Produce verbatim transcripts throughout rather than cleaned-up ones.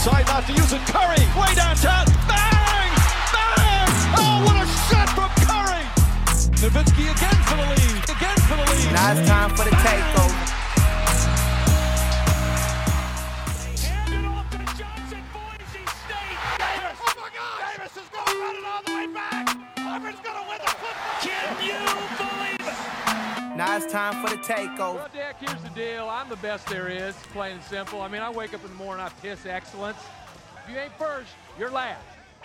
Decide not to use it. Curry, way downtown. Bang! Bang! Oh, what a shot from Curry! Nowitzki again for the lead. Again for the lead. Now it's time for the takeover. Hand it off to Johnson, Boise State. Davis! Oh my God! Davis is going to run it all the way back. Auburn's going to win the football. Can you believe it? Now it's time for the takeover. Well, Dak, here's the deal. I'm the best there is, plain and simple. I mean, I wake up in the morning, I piss excellence. If you ain't first, you're last.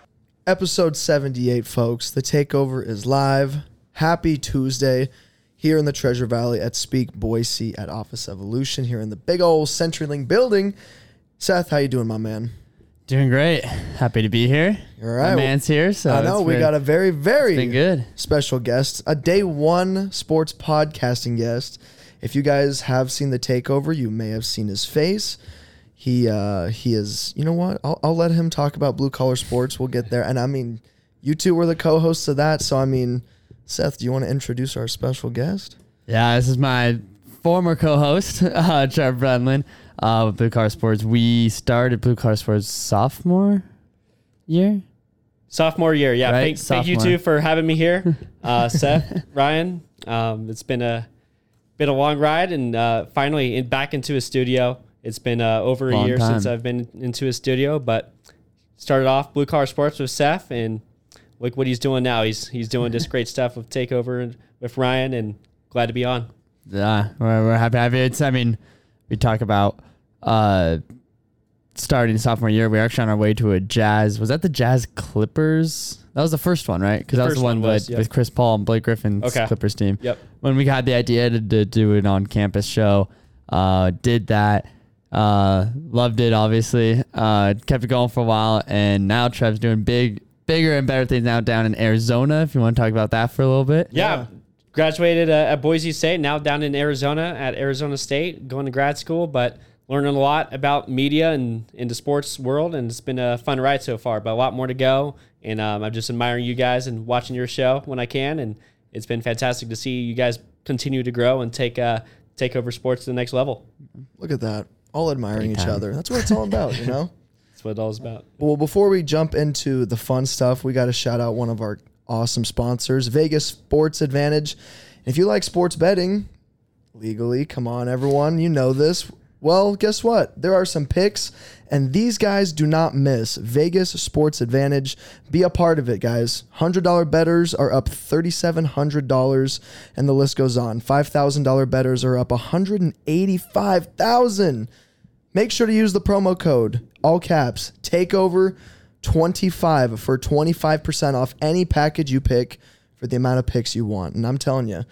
Episode seventy-eight, folks. The takeover is live. Happy Tuesday here in the Treasure Valley at Speak Boise at Office Evolution here in the big old CenturyLink building. Seth, how you doing, my man? Doing great. Happy to be here. All right. My man's here, so I know it's we been, got a very, very been good. special guest, a day one sports podcasting guest. If you guys have seen the takeover, you may have seen his face. He uh, he is, you know what? I'll, I'll let him talk about blue collar sports. We'll get there. And I mean, you two were the co-hosts of that. So, I mean, Seth, do you want to introduce our special guest? Yeah, this is my former co-host, uh, Trevor Brennan, uh, with Blue Collar Sports. We started Blue Collar Sports sophomore year. Sophomore year, yeah. Right? Thank, thank you Sophomore. two for having me here, uh, Seth, Ryan. Um, it's been a been a long ride, and uh, finally in, back into a studio. It's been uh, over a Long year time. since I've been into a studio, but started off Blue Collar Sports with Seth, and look what he's doing now. He's he's doing just great stuff with Takeover and with Ryan, and glad to be on. Yeah, we're, we're happy to have you. It's, I mean, we talk about uh, starting sophomore year. We were actually on our way to a Jazz. Was that the Jazz Clippers? That was the first one, right? Because that was first the one, one was, with, yep. with Chris Paul and Blake Griffin's Okay. Clippers team. Yep. When we had the idea to, to do an on-campus show, uh, did that. Uh, loved it, obviously. Uh, kept it going for a while, and now Trev's doing big, bigger and better things now down in Arizona. If you want to talk about that for a little bit. Yeah. Yeah. Graduated uh, at Boise State, now down in Arizona at Arizona State, going to grad school, but learning a lot about media and in the sports world, and it's been a fun ride so far, but a lot more to go. And um, I'm just admiring you guys and watching your show when I can, and it's been fantastic to see you guys continue to grow and take uh, take over sports to the next level. Look at that. All admiring Big each time. other. That's what it's all about, you know? That's what it all is about. Well, before we jump into the fun stuff, we got to shout out one of our awesome sponsors, Vegas Sports Advantage. If you like sports betting legally, come on, everyone, you know this. Well, guess what? There are some picks, and these guys do not miss. Vegas Sports Advantage. Be a part of it, guys. one hundred dollars bettors are up three thousand seven hundred dollars, and the list goes on. five thousand dollars bettors are up one hundred eighty-five thousand dollars. Make sure to use the promo code, all caps, takeover twenty-five for twenty-five percent off any package you pick for the amount of picks you want. And I'm telling you,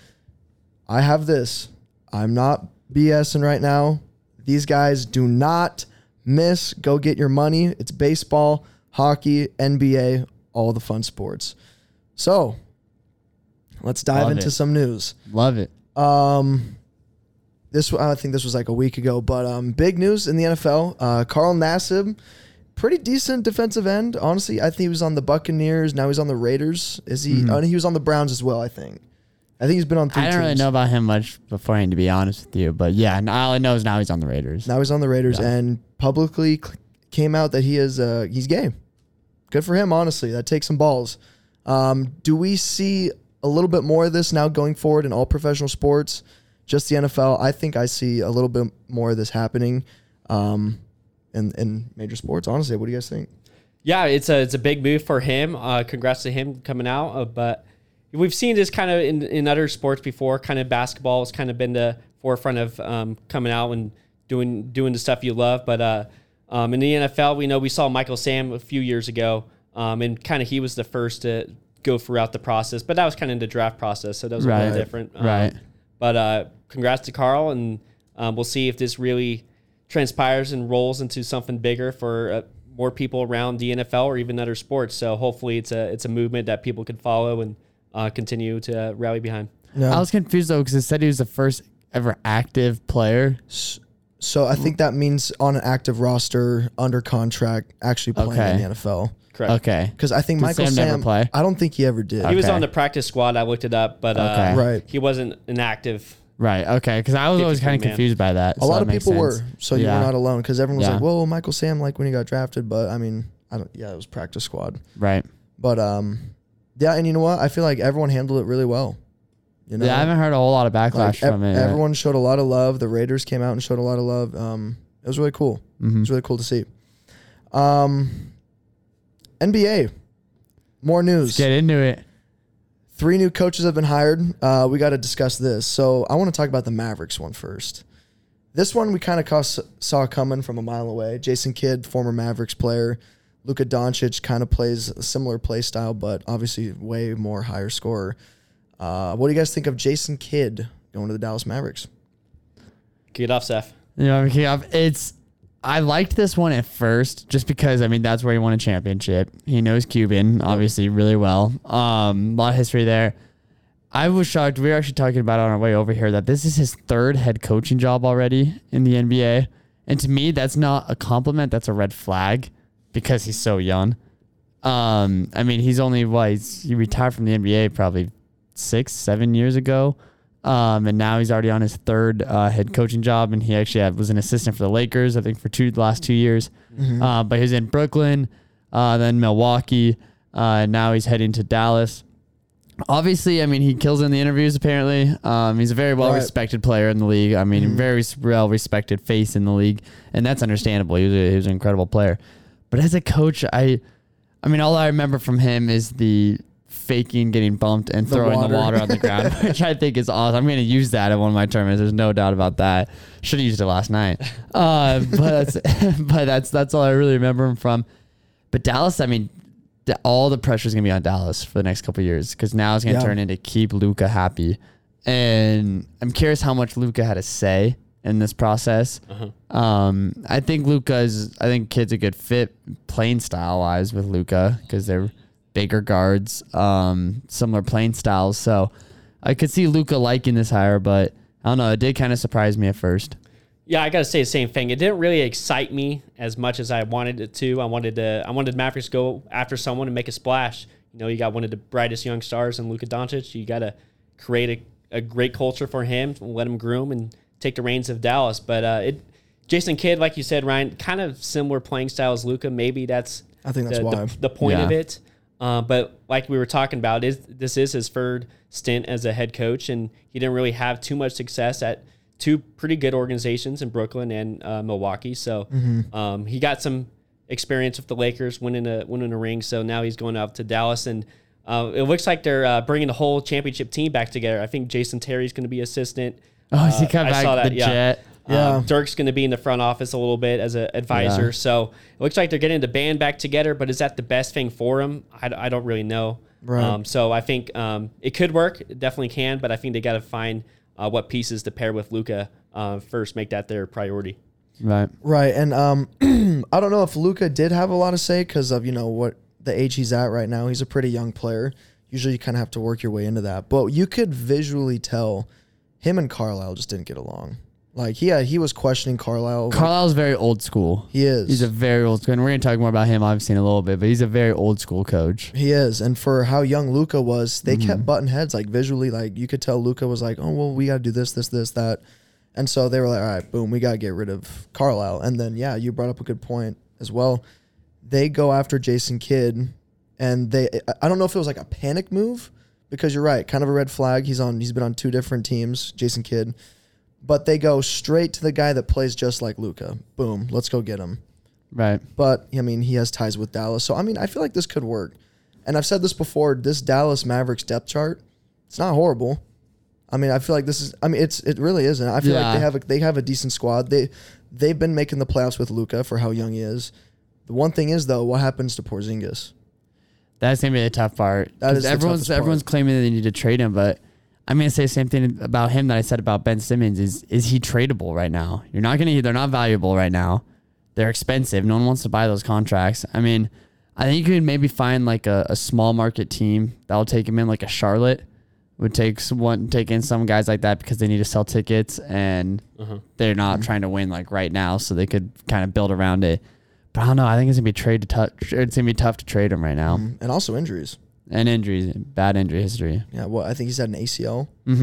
I have this. I'm not BSing right now. These guys do not miss. Go get your money. It's baseball, hockey, N B A, all the fun sports. So let's dive Love into it. some news. Love it. Um, this I think this was like a week ago, but um, big news in the N F L. Uh, Carl Nassib, pretty decent defensive end. Honestly, I think he was on the Buccaneers. Now he's on the Raiders. Is he? Mhm. Oh, he was on the Browns as well. I think. I think he's been on three I don't teams. really know about him much beforehand, to be honest with you. But yeah, and all I know is now he's on the Raiders. Now he's on the Raiders, Yeah. and publicly cl- came out that he is uh, he's gay. Good for him, honestly. That takes some balls. Um, do we see a little bit more of this now going forward in all professional sports? Just the N F L? I think I see a little bit more of this happening um, in in major sports. Honestly, what do you guys think? Yeah, it's a it's a big move for him. Uh, congrats to him coming out. Uh, but we've seen this kind of in, in other sports before. Kind of basketball has kind of been the forefront of um, coming out and doing doing the stuff you love. But uh, um, in the N F L, we know we saw Michael Sam a few years ago, um, and kind of he was the first to go throughout the process. But that was kind of in the draft process, so that was a Right. little different. Um, Right. But uh, congrats to Carl, and um, we'll see if this really transpires and rolls into something bigger for uh, more people around the N F L or even other sports. So hopefully it's a it's a movement that people can follow and uh, continue to rally behind. Yeah. I was confused though because it said he was the first ever active player. So I think that means on an active roster, under contract, actually playing Okay. in the N F L. Correct. Okay. Because I think Did Michael Sam Sam, never play? I don't think he ever did. He was Okay. on the practice squad. I looked it up, but uh, Okay. Right. he wasn't an active Right. Okay. Because I was always kind of man. confused by that. A so lot that of makes people sense. were, so you Yeah. were not alone because everyone was Yeah. like, "Whoa, Michael Sam!" Like when he got drafted, but I mean, I don't. Yeah, it was practice squad. Right. But um, yeah, and you know what? I feel like everyone handled it really well. You know, Yeah, I haven't heard a whole lot of backlash like, ev- from it. yet. everyone showed a lot of love. The Raiders came out and showed a lot of love. Um, it was really cool. Mhm. It was really cool to see. Um, N B A, more news. Let's get into it. Three new coaches have been hired. Uh, we got to discuss this. So I want to talk about the Mavericks one first. This one we kind of saw coming from a mile away. Jason Kidd, former Mavericks player. Luka Doncic kind of plays a similar play style, but obviously way more higher scorer. Uh, what do you guys think of Jason Kidd going to the Dallas Mavericks? Kick it off, Seth. You know, it's. I liked this one at first just because, I mean, that's where he won a championship. He knows Cuban, obviously, really well. Um, a lot of history there. I was shocked. We were actually talking about it on our way over here that this is his third head coaching job already in the N B A. And to me, that's not a compliment. That's a red flag because he's so young. Um, I mean, he's only, what, he's, he retired from the N B A probably six, seven years ago. Um, and now he's already on his third uh, head coaching job, and he actually had, was an assistant for the Lakers, I think, for two the last two years. Mm-hmm. Uh, but he was in Brooklyn, uh, then Milwaukee, uh, and now he's heading to Dallas. Obviously, I mean, he kills in the interviews, apparently. Um, he's a very well-respected player in the league. I mean, Mm-hmm. very well-respected face in the league, and that's understandable. He was, a, he was an incredible player. But as a coach, I, I mean, all I remember from him is the faking getting bumped and The throwing water. the water on the ground, which I think is awesome. I'm going to use that in one of my tournaments. There's no doubt about that. Should have used it last night. Uh, but that's but that's that's all I really remember him from. But Dallas, I mean, th- all the pressure is going to be on Dallas for the next couple of years because now it's going to Yeah. turn into keep Luka happy. And I'm curious how much Luka had to say in this process. Uh-huh. Um, I think Luka is, I think Kid's a good fit playing style wise with Luka because they're bigger guards, um, similar playing styles. So I could see Luka liking this hire, but I don't know. It did kind of surprise me at first. Yeah, I gotta say the same thing. It didn't really excite me as much as I wanted it to. I wanted to. I wanted Mavericks to go after someone and make a splash. You know, you got one of the brightest young stars in Luka Doncic. You got to create a, a great culture for him, let him groom and take the reins of Dallas. But uh, it, Jason Kidd, like you said, Ryan, kind of similar playing style as Luka. Maybe that's I think that's the, why. the, the point Yeah. of it. Uh, but like we were talking about, is this is his third stint as a head coach, and he didn't really have too much success at two pretty good organizations in Brooklyn and uh, Milwaukee. So Mm-hmm. um, he got some experience with the Lakers, winning a winning a ring. So now he's going out to Dallas, and uh, it looks like they're uh, bringing the whole championship team back together. I think Jason Terry's going to be assistant. Oh, is he Uh, come I back saw that, the yeah. jet? Yeah. Um, Dirk's going to be in the front office a little bit as an advisor. Yeah. So it looks like they're getting the band back together, but is that the best thing for him? I, I don't really know. Right. Um, so I think um, it could work. It definitely can, but I think they got to find uh, what pieces to pair with Luka uh, first, make that their priority. Right. Right, and um, I don't know if Luka did have a lot to say because of you know what the age he's at right now. He's a pretty young player. Usually, you kind of have to work your way into that. But you could visually tell him and Carlisle just didn't get along. Like he had, he was questioning Carlisle. Carlisle's very old school. He is. He's a very old school. And we're going to talk more about him, obviously, in a little bit, but he's a very old school coach. He is, and for how young Luka was, they Mm-hmm. kept butting heads. Like visually, like you could tell Luka was like, "Oh well, we got to do this, this, this, that," and so they were like, "All right, boom, we got to get rid of Carlisle." And then yeah, you brought up a good point as well. They go after Jason Kidd, and they I don't know if it was like a panic move because you're right, kind of a red flag. He's on, he's been on two different teams, Jason Kidd, but they go straight to the guy that plays just like Luka. Boom, let's go get him. Right. But, I mean, he has ties with Dallas. So, I mean, I feel like this could work. And I've said this before, this Dallas Mavericks depth chart, it's not horrible. I mean, I feel like this is, I mean, it's it really isn't. I feel Yeah. like they have a, they have a decent squad. They, they've been making the playoffs with Luka for how young he is. The one thing is, though, what happens to Porzingis? That's going to be the tough part. That is the everyone's toughest part. everyone's claiming that they need to trade him, but I'm going to say the same thing about him that I said about Ben Simmons. Is is he tradable right now? You're not going to, they're not valuable right now. They're expensive. No one wants to buy those contracts. I mean, I think you could maybe find like a, a small market team that'll take him in, like a Charlotte would take someone, take in some guys like that because they need to sell tickets and Uh-huh. they're not trying to win like right now, so they could kind of build around it. But I don't know. I think it's gonna be trade to touch. It's gonna be tough to trade him right now, And also injuries. and injuries, bad injury history. Yeah, well, I think he's had an A C L. Mm-hmm.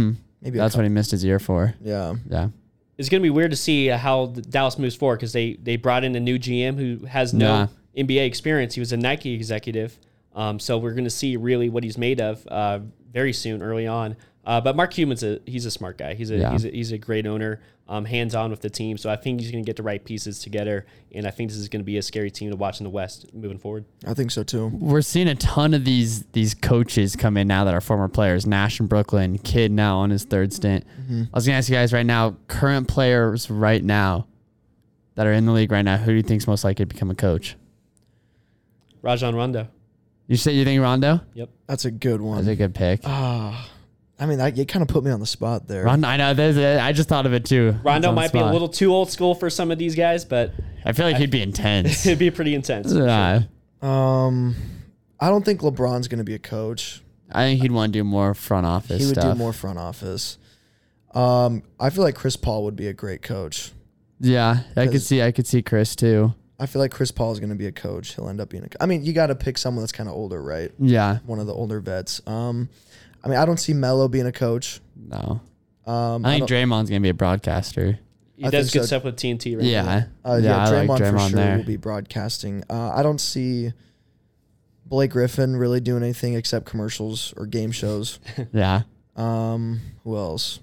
Maybe a That's couple. what he missed his year for. Yeah. Yeah. It's going to be weird to see how the Dallas moves forward because they, they brought in a new G M who has no Yeah. N B A experience. He was a Nike executive. Um, so we're going to see really what he's made of uh, very soon, early on. Uh, but Mark Cuban's a he's a smart guy. He's a Yeah. he's a, he's a great owner, um, hands on with the team. So I think he's going to get the right pieces together, and I think this is going to be a scary team to watch in the West moving forward. I think so too. We're seeing a ton of these these coaches come in now that are former players. Nash in Brooklyn, Kidd now on his third stint. Mm-hmm. I was gonna ask you guys right now, current players right now that are in the league right now, who do you think's most likely to become a coach? Rajon Rondo. You say you think Rondo? Yep. That's a good one. That's a good pick. Ah, I mean, that, you kind of put me on the spot there. Rondo, I know. There's a, I just thought of it too. Rondo It's on the might be a spot. little too old school for some of these guys, but I feel like he'd be intense. it'd be pretty intense. for Yeah. sure. Um, I don't think LeBron's going to be a coach. I think he'd want to do more front office He would stuff. do more front office. Um, I feel like Chris Paul would be a great coach. Yeah, I could 'Cause- see. I could see Chris too. I feel like Chris Paul is going to be a coach. He'll end up being a. I mean, you got to pick someone that's kind of older, right? Yeah. One of the older vets. Um, I mean, I don't see Melo being a coach. No. Um, I think don't- Draymond's gonna be a broadcaster. He I does think good so. stuff with T N T right Yeah. now. Uh, yeah, I Draymond, like Draymond for sure there. will be broadcasting. Uh, I don't see Blake Griffin really doing anything except commercials or game shows. Yeah. Um, who else?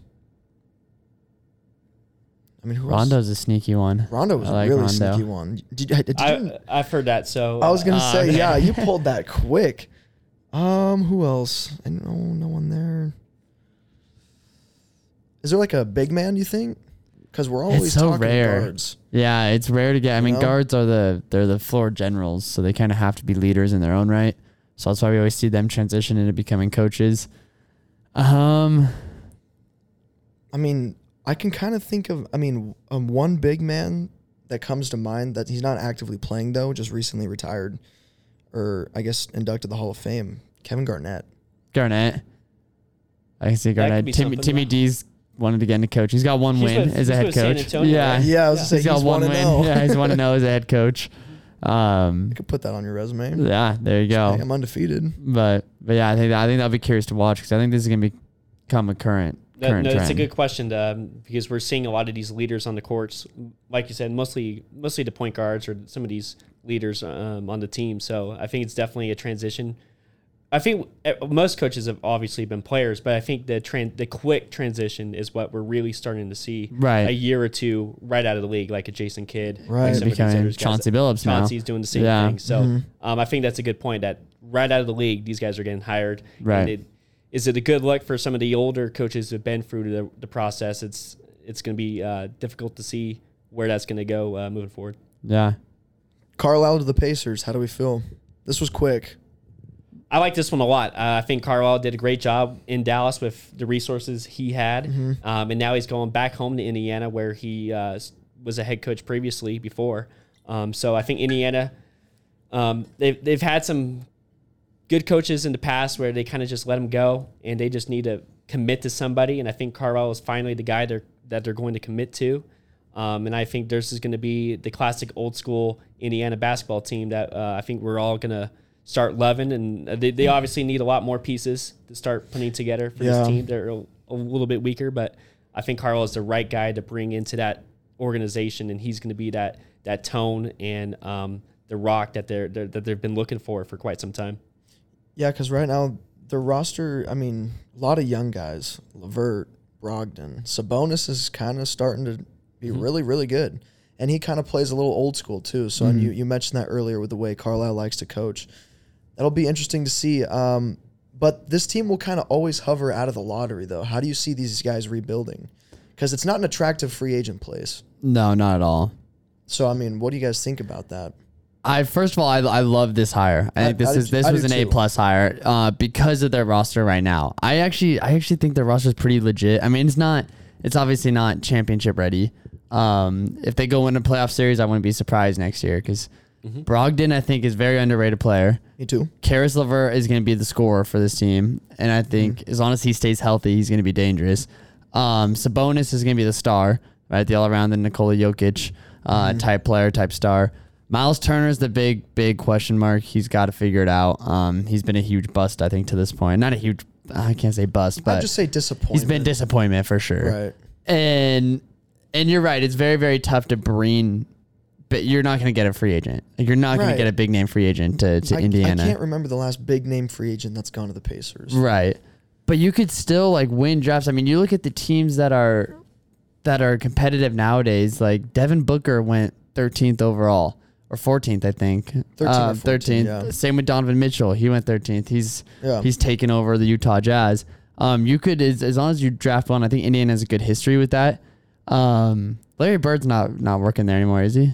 I mean, who Rondo's a sneaky one. else? Rondo was I a like really Rondo. sneaky one. Did, you- did you? I, I've heard that. So I was gonna Uh, say, yeah, you pulled that quick. Um, who else? I know no one there. Is there like a big man? You think? Because we're always so talking rare. guards. Yeah, it's rare to get. I You mean, know? guards are the they're the floor generals, so they kind of have to be leaders in their own right. So that's why we always see them transition into becoming coaches. Um, I mean, I can kind of think of. I mean, um, one big man that comes to mind that he's not actively playing though, just recently retired, or I guess inducted the Hall of Fame. Kevin Garnett. Garnett. I can see That could Garnett. be Timmy something, Timmy yeah. D's wanted to get into coach. He's got one He's win with- as a he's head with San coach. Antonio, yeah, right? Yeah, I was Yeah. gonna say he's got he's one one win. and zero. Yeah, he's one to know as a head coach. Um, I could put that on your resume. yeah, there you go. Hey, I'm undefeated. But but yeah, I think I think that'll be curious to watch because I think this is gonna be, become a current That, current no, trend. it's a good question to, um, because we're seeing a lot of these leaders on the courts, like you said, mostly mostly the point guards or some of these leaders um, on the team. So I think it's definitely a transition. I think uh, most coaches have obviously been players, but I think the tran- the quick transition is what we're really starting to see. Right. A year or two right out of the league, like a Jason Kidd, Right. like some of these Becoming others guys. Chauncey Billups now. Chauncey's doing the same Yeah. thing. So um, I think that's a good point that right out of the league, these guys are getting hired. Right. And it, is it a good look for some of the older coaches who've been through the, the process? It's it's going to be uh, difficult to see where that's going to go uh, moving forward. Yeah. Carlisle to the Pacers. How do we feel? This was quick. I like this one a lot. Uh, I think Carlisle did a great job in Dallas with the resources he had, um, and now he's going back home to Indiana where he uh, was a head coach previously before. Um, so I think Indiana, um, they've they've had some good coaches in the past where they kind of just let them go, and they just need to commit to somebody. And I think Carlisle is finally the guy they're, that they're going to commit to. Um, and I think this is going to be the classic old school Indiana basketball team that uh, I think we're all going to start loving. And they, they obviously need a lot more pieces to start putting together for Yeah. this team. They're a, a little bit weaker, but I think Carlisle is the right guy to bring into that organization, and he's going to be that that tone and um, the rock that they're, they're that they've been looking for for quite some time. Yeah, because right now the roster, I mean, a lot of young guys. LeVert, Brogdon, Sabonis is kind of starting to be Mm-hmm. really, really good. And he kind of plays a little old school too. So and you, you mentioned that earlier with the way Carlisle likes to coach. That'll be interesting to see. Um, but this team will kind of always hover out of the lottery, though. How do you see these guys rebuilding? Because it's not an attractive free agent place. No, not at all. So, I mean, what do you guys think about that? I first of all, I, I love this hire. I, I- think this I do is too- this I was do an A too. plus hire uh, because of their roster right now. I actually I actually think their roster is pretty legit. I mean, it's not it's obviously not championship ready. Um, if they go win a playoff series, I wouldn't be surprised next year because Brogdon I think is a very underrated player. Me too. Karis LeVert is going to be the scorer for this team, and I think Mm-hmm. as long as he stays healthy, he's going to be dangerous. Um, Sabonis is going to be the star, right? The all-around the Nikola Jokic uh, Mm-hmm. type player, type star. Miles Turner's the big, big question mark. He's got to figure it out. Um, he's been a huge bust, I think, to this point. Not a huge I can't say bust, but I'd just say disappointment. he's been disappointment for sure. Right. And and you're right. It's very, very tough to bring, but you're not going to get a free agent. Like, you're not going Right. to get a big name free agent to, to I, Indiana. I can't remember the last big name free agent that's gone to the Pacers. Right. But you could still like win drafts. I mean, you look at the teams that are that are competitive nowadays. Like Devin Booker went thirteenth overall or fourteenth, I think. thirteenth or Uh, fourteenth, thirteenth. yeah. Same with Donovan Mitchell. He went thirteenth. He's Yeah. he's taken over the Utah Jazz. Um, you could as, as long as you draft one. I think Indiana has a good history with that. Um, Larry Bird's not not working there anymore, is he?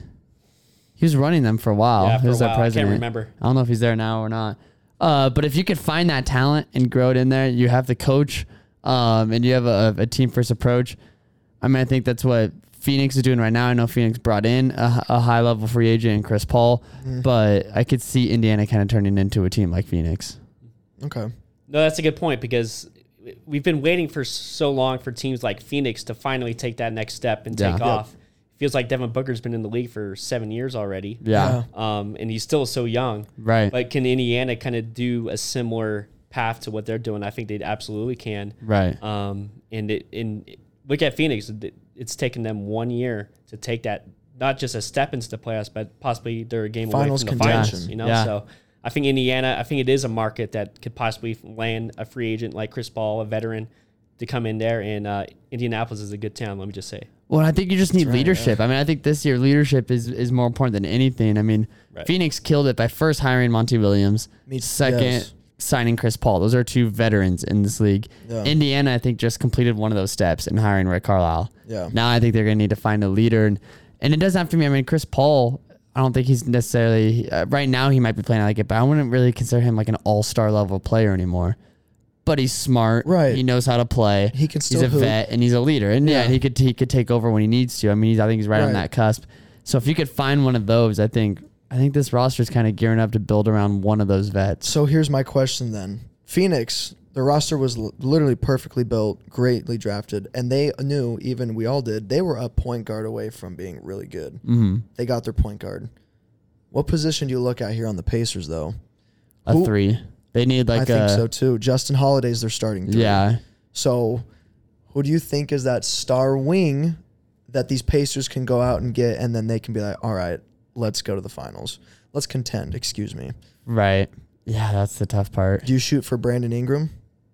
He was running them for a while. Yeah, for he was a their while. I can't president. remember. I don't know if he's there now or not. Uh, but if you could find that talent and grow it in there, you have the coach, um, and you have a, a team first approach. I mean, I think that's what Phoenix is doing right now. I know Phoenix brought in a, a high level free agent in Chris Paul, Mm-hmm. but I could see Indiana kind of turning into a team like Phoenix. Okay. No, that's a good point because we've been waiting for so long for teams like Phoenix to finally take that next step and Yeah. take Yep. off. Feels like Devin Booker's been in the league for seven years already. Yeah, Um, and he's still so young. right, But can Indiana kind of do a similar path to what they're doing? I think they absolutely can. right. Um, and it, and look at Phoenix. It's taken them one year to take that, not just a step into the playoffs, but possibly they're a game Finals away from the finals. contention. You know, Yeah. so I think Indiana. I think it is a market that could possibly land a free agent like Chris Paul, a veteran, to come in there. And uh, Indianapolis is a good town. Let me just say. Well, I think you just need right, leadership. I mean, I think this year leadership is, is more important than anything. I mean, Right. Phoenix killed it by first hiring Monty Williams, Me- second yes. signing Chris Paul. Those are two veterans in this league. Yeah. Indiana, I think, just completed one of those steps in hiring Rick Carlisle. Yeah. Now I think they're going to need to find a leader. And, and it doesn't have to be, I mean, Chris Paul, I don't think he's necessarily, uh, right now he might be playing like it, but I wouldn't really consider him like an all-star level player anymore. But he's smart. Right. He knows how to play. He can still He's a hoop. vet and he's a leader. And yeah, Yeah. he could he could take over when he needs to. I mean, he's, I think he's right, on Right. that cusp. So if you could find one of those, I think I think this roster is kind of gearing up to build around one of those vets. So here's my question then. Phoenix, the roster was l- literally perfectly built, greatly drafted, and they knew, even we all did, they were a point guard away from being really good. Mm-hmm. They got their point guard. What position do you look at here on the Pacers, though? A Who- three. They need like I think a so, too. Justin Holiday's their starting three. yeah. So who do you think is that star wing that these Pacers can go out and get, and then they can be like, all right, let's go to the finals. Let's contend, excuse me. Right. Yeah, that's the tough part. Do you shoot for Brandon Ingram?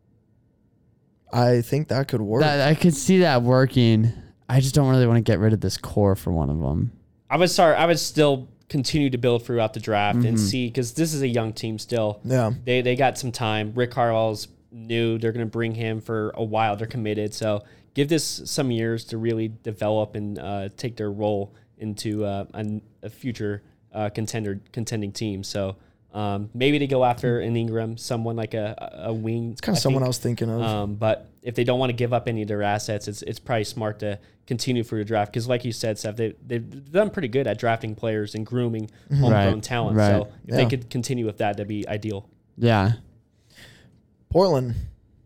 I think that could work. That, I could see that working. I just don't really want to get rid of this core for one of them. I would start. I would still continue to build throughout the draft and Mm-hmm. see because this is a young team still. yeah. They they got some time. Rick Carlisle's new. They're going to bring him for a while. They're committed. So give this some years to really develop and uh, take their role into uh, a, a future uh, contender contending team. So um, maybe they go after an Ingram, someone like a a wing. It's kind of someone I was thinking of. Um, but if they don't want to give up any of their assets, it's it's probably smart to continue for the draft because, like you said, Seth, they they've done pretty good at drafting players and grooming homegrown Right, talent. right. So if they Yeah. could continue with that, that'd be ideal. Yeah. Portland.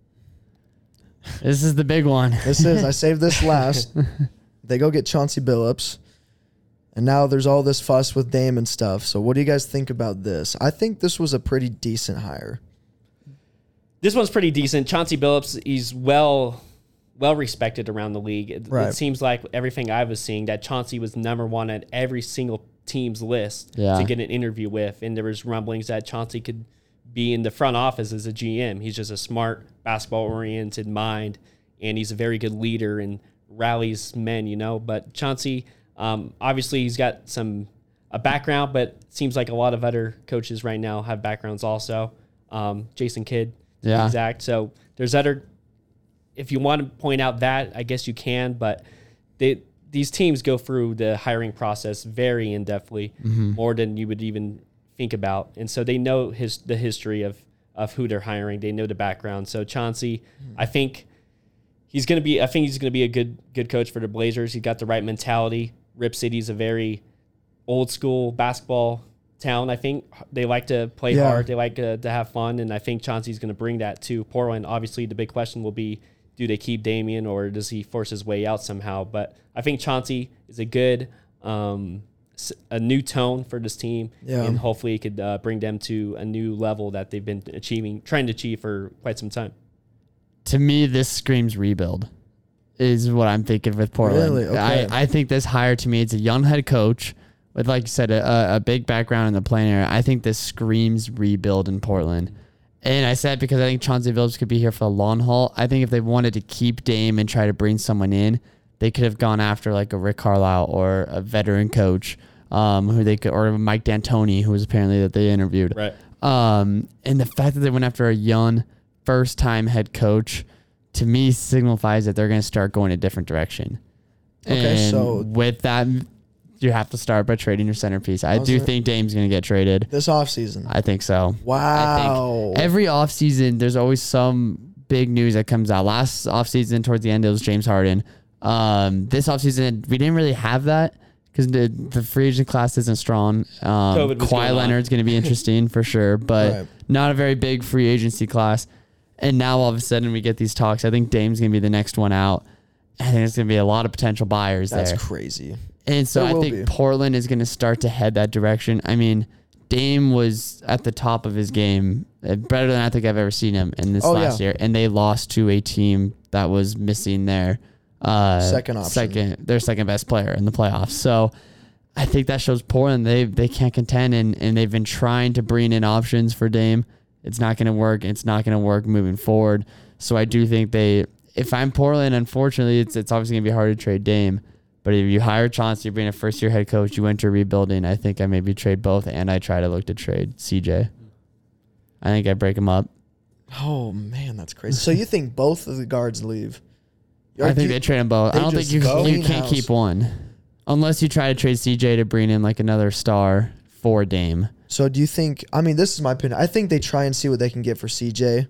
This is the big one. This is, I saved this last. They go get Chauncey Billups. And now there's all this fuss with Dame and stuff. So what do you guys think about this? I think this was a pretty decent hire. This one's pretty decent. Chauncey Billups, he's well well respected around the league. It, Right. it seems like everything I was seeing that Chauncey was number one at every single team's list Yeah. to get an interview with. And there was rumblings that Chauncey could be in the front office as a G M. He's just a smart, basketball-oriented mind, and he's a very good leader and rallies men, you know. But Chauncey, um, obviously he's got some a background, but it seems like a lot of other coaches right now have backgrounds also. Um, Jason Kidd, to be Yeah. exact. So there's other. If you want to point out that, I guess you can, but they these teams go through the hiring process very in depthly, more than you would even think about, and so they know his the history of of who they're hiring. They know the background. So Chauncey, I think he's gonna be. I think he's gonna be a good good coach for the Blazers. He got the right mentality. Rip City's a very old school basketball town. I think they like to play Yeah. hard. They like to, to have fun, and I think Chauncey's going to bring that to Portland. Obviously, the big question will be, do they keep Damian or does he force his way out somehow? But I think Chauncey is a good, um, s- a new tone for this team, Yeah. and hopefully it could uh, bring them to a new level that they've been achieving, trying to achieve for quite some time. to me, this screams rebuild. Is what I'm thinking with Portland. Really? Okay. I, I think this hire to me, it's a young head coach with, like you said, a, a big background in the playing area. I think this screams rebuild in Portland. And I said because I think Chauncey Billups could be here for the long haul. I think if they wanted to keep Dame and try to bring someone in, they could have gone after like a Rick Carlisle or a veteran coach, um, who they could, or Mike D'Antoni, who was apparently that they interviewed. Right. Um, and the fact that they went after a young first-time head coach, to me, signifies that they're going to start going a different direction. Okay, and so with that, you have to start by trading your centerpiece. I do there- think Dame's going to get traded. this offseason. I think so. I Wow. think every offseason, there's always some big news that comes out. Last offseason, towards the end, it was James Harden. Um, this offseason, we didn't really have that because the, the free agent class isn't strong. Um, COVID was Kawhi going on. Leonard's going to be interesting for sure, but Right. not a very big free agency class. And now all of a sudden we get these talks. I think Dame's going to be the next one out. I think there's going to be a lot of potential buyers That's there. crazy. And so There I will think be. Portland is going to start to head that direction. I mean, Dame was at the top of his game, uh, better than I think I've ever seen him in this Oh, last yeah. year. And they lost to a team that was missing their uh, Second option. second, their second best player in the playoffs. So I think that shows Portland they they can't contend, and, and they've been trying to bring in options for Dame. It's not going to work. It's not going to work moving forward. So I do think they, if I'm Portland, unfortunately, it's it's obviously going to be hard to trade Dame. But if you hire Chauncey, you bring a first-year head coach, you enter rebuilding, I think I maybe trade both, and I try to look to trade C J. I think I break them up. Oh, man, that's crazy. So you think both of the guards leave? I think they trade them both. they I don't think just you go you in can't house. keep one, unless you try to trade C J to bring in like another star for Dame. So do you think, I mean, this is my opinion. I think they try and see what they can get for C J.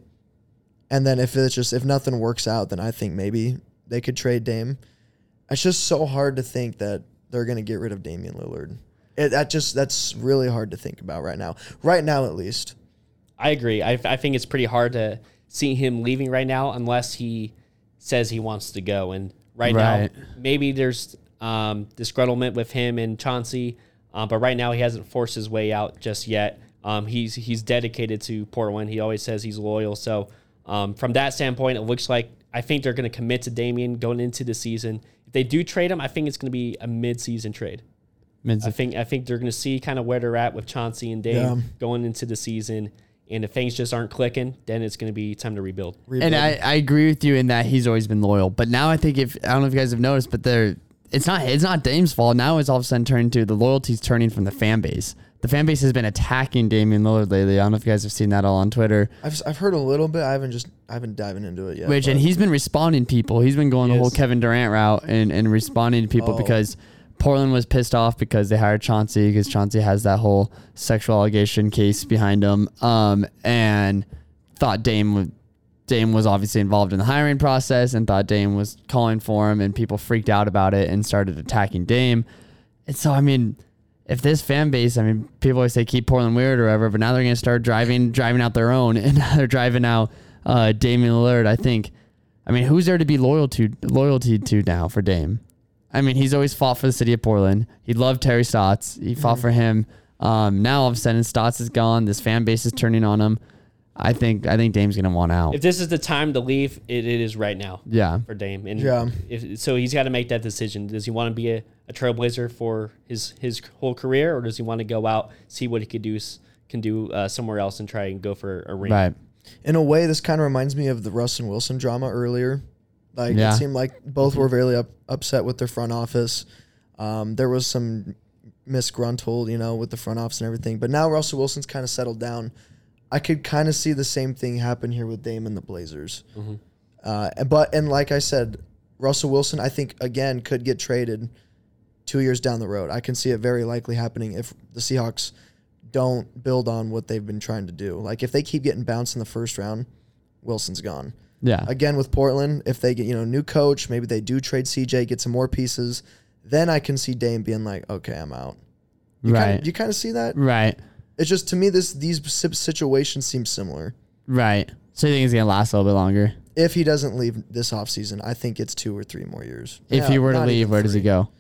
And then if it's just, if nothing works out, then I think maybe they could trade Dame. It's just so hard to think that they're going to get rid of Damian Lillard. It, that just, that's really hard to think about right now. Right now, at least. I agree. I, I think it's pretty hard to see him leaving right now unless he says he wants to go. And right, Right. now, maybe there's um, disgruntlement with him and Chauncey, uh, but right now he hasn't forced his way out just yet. Um, he's he's dedicated to Portland. He always says he's loyal. So um, from that standpoint, it looks like I think they're going to commit to Damian going into the season. If they do trade him, I think it's going to be a mid-season trade. Mid- I think I think they're going to see kind of where they're at with Chauncey and Dame Yeah. going into the season. And if things just aren't clicking, then it's going to be time to rebuild. And I, I agree with you in that he's always been loyal. But now I think if I don't know if you guys have noticed, but they're it's not it's not Dame's fault. Now it's all of a sudden turning to the loyalty's turning from the fan base. The fan base has been attacking Damian Lillard lately. I don't know if you guys have seen that all on Twitter. I've, I've heard a little bit. I haven't just, I haven't diving into it yet. Which and but- he's been responding to people. He's been going He the whole is. Kevin Durant route and, and responding to people Oh. because Portland was pissed off because they hired Chauncey because Chauncey has that whole sexual allegation case behind him, um, and thought Dame would, Dame was obviously involved in the hiring process and thought Dame was calling for him, and people freaked out about it and started attacking Dame. And so, I mean, if this fan base, I mean, people always say keep Portland weird or whatever, but now they're going to start driving driving out their own, and now they're driving out uh, Damian Lillard. I think, I mean, who's there to be loyal to loyalty to now for Dame? I mean, he's always fought for the city of Portland. He loved Terry Stotts. He fought Mm-hmm. for him. Um, now all of a sudden Stotts is gone. This fan base is turning on him. I think I think Dame's gonna want out. If this is the time to leave, it, it is right now Yeah. for Dame. And Yeah. if, so he's got to make that decision. Does he want to be a, a trailblazer for his, his whole career, or does he want to go out, see what he could do s- can do uh, somewhere else and try and go for a ring? Right. in a way, this kind of reminds me of the Russ and Wilson drama earlier. Like Yeah. it seemed like both were very up, upset with their front office. Um, there was some misgruntled, you know, with the front office and everything. But now Russell Wilson's kind of settled down. I could kind of see the same thing happen here with Dame and the Blazers. Mm-hmm. Uh, and- but and like I said, Russell Wilson, I think again could get traded two years down the road. I can see it very likely happening if the Seahawks don't build on what they've been trying to do. Like if they keep getting bounced in the first round, Wilson's gone. Yeah. Again with Portland, if they get, you know, new coach, maybe they do trade C J, get some more pieces, then I can see Dame being like, okay, I'm out. You Right. Kinda, you kind of see that? Right. It's just to me, this these si- situations seem similar. Right. So you think it's gonna last a little bit longer? If he doesn't leave this offseason, I think it's two or three more years. If Yeah, he were to not leave, even where does he three. go?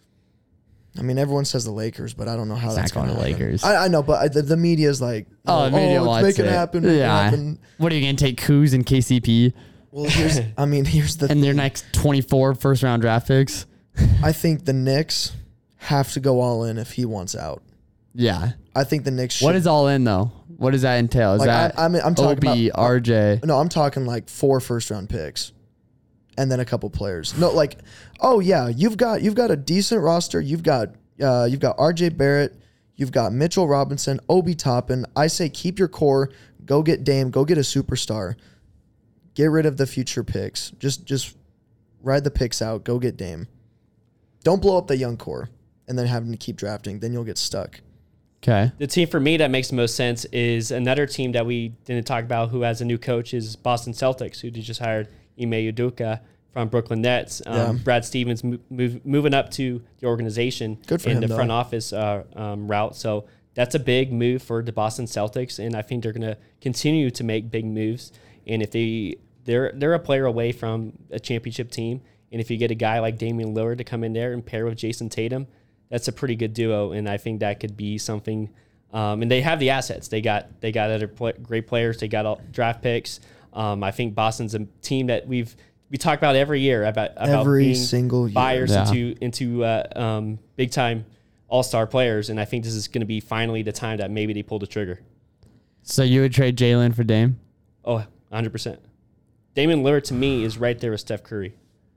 I mean, everyone says the Lakers, but I don't know how He's that's not going going to happen. Lakers. I, I know, but I, the, the media is like, Oh, the media let's wants make it, it. happen. Make Yeah. it happen. What are you gonna take Kuz and K C P? Well, here's, I mean, here's the And their thing. next twenty-four first round draft picks. I think the Knicks have to go all in if he wants out. Yeah. I think the Knicks should. What is all in though? What does that entail? Is Like, that I- I mean, I'm talking Obi, about- R J? No, I'm talking like four first round picks, and then a couple players. No, like, oh yeah, you've got you've got a decent roster. You've got uh, you've got R J Barrett, you've got Mitchell Robinson, Obi Toppin. I say keep your core. Go get Dame. Go get a superstar. Get rid of the future picks. Just just ride the picks out. Go get Dame. Don't blow up the young core and then having to keep drafting. Then you'll get stuck. Okay. The team for me that makes the most sense is another team that we didn't talk about who has a new coach is Boston Celtics, who just hired Ime Udoka from Brooklyn Nets. Um, Yeah. Brad Stevens move, move, moving up to the organization Good for in him, the though. front office uh, um, route. So that's a big move for the Boston Celtics, and I think they're going to continue to make big moves. And if they they're they're a player away from a championship team, and if you get a guy like Damian Lillard to come in there and pair with Jason Tatum, that's a pretty good duo, and I think that could be something. Um, and they have the assets. They got they got other pl- great players. They got all draft picks. Um, I think Boston's a team that we've we talk about every year about about Every being single year. buyers Yeah. into into uh, um, big time all star players, and I think this is going to be finally the time that maybe they pull the trigger. So you would trade Jalen for Dame? Oh, one hundred percent. Damian Lillard to me is right there with Steph Curry.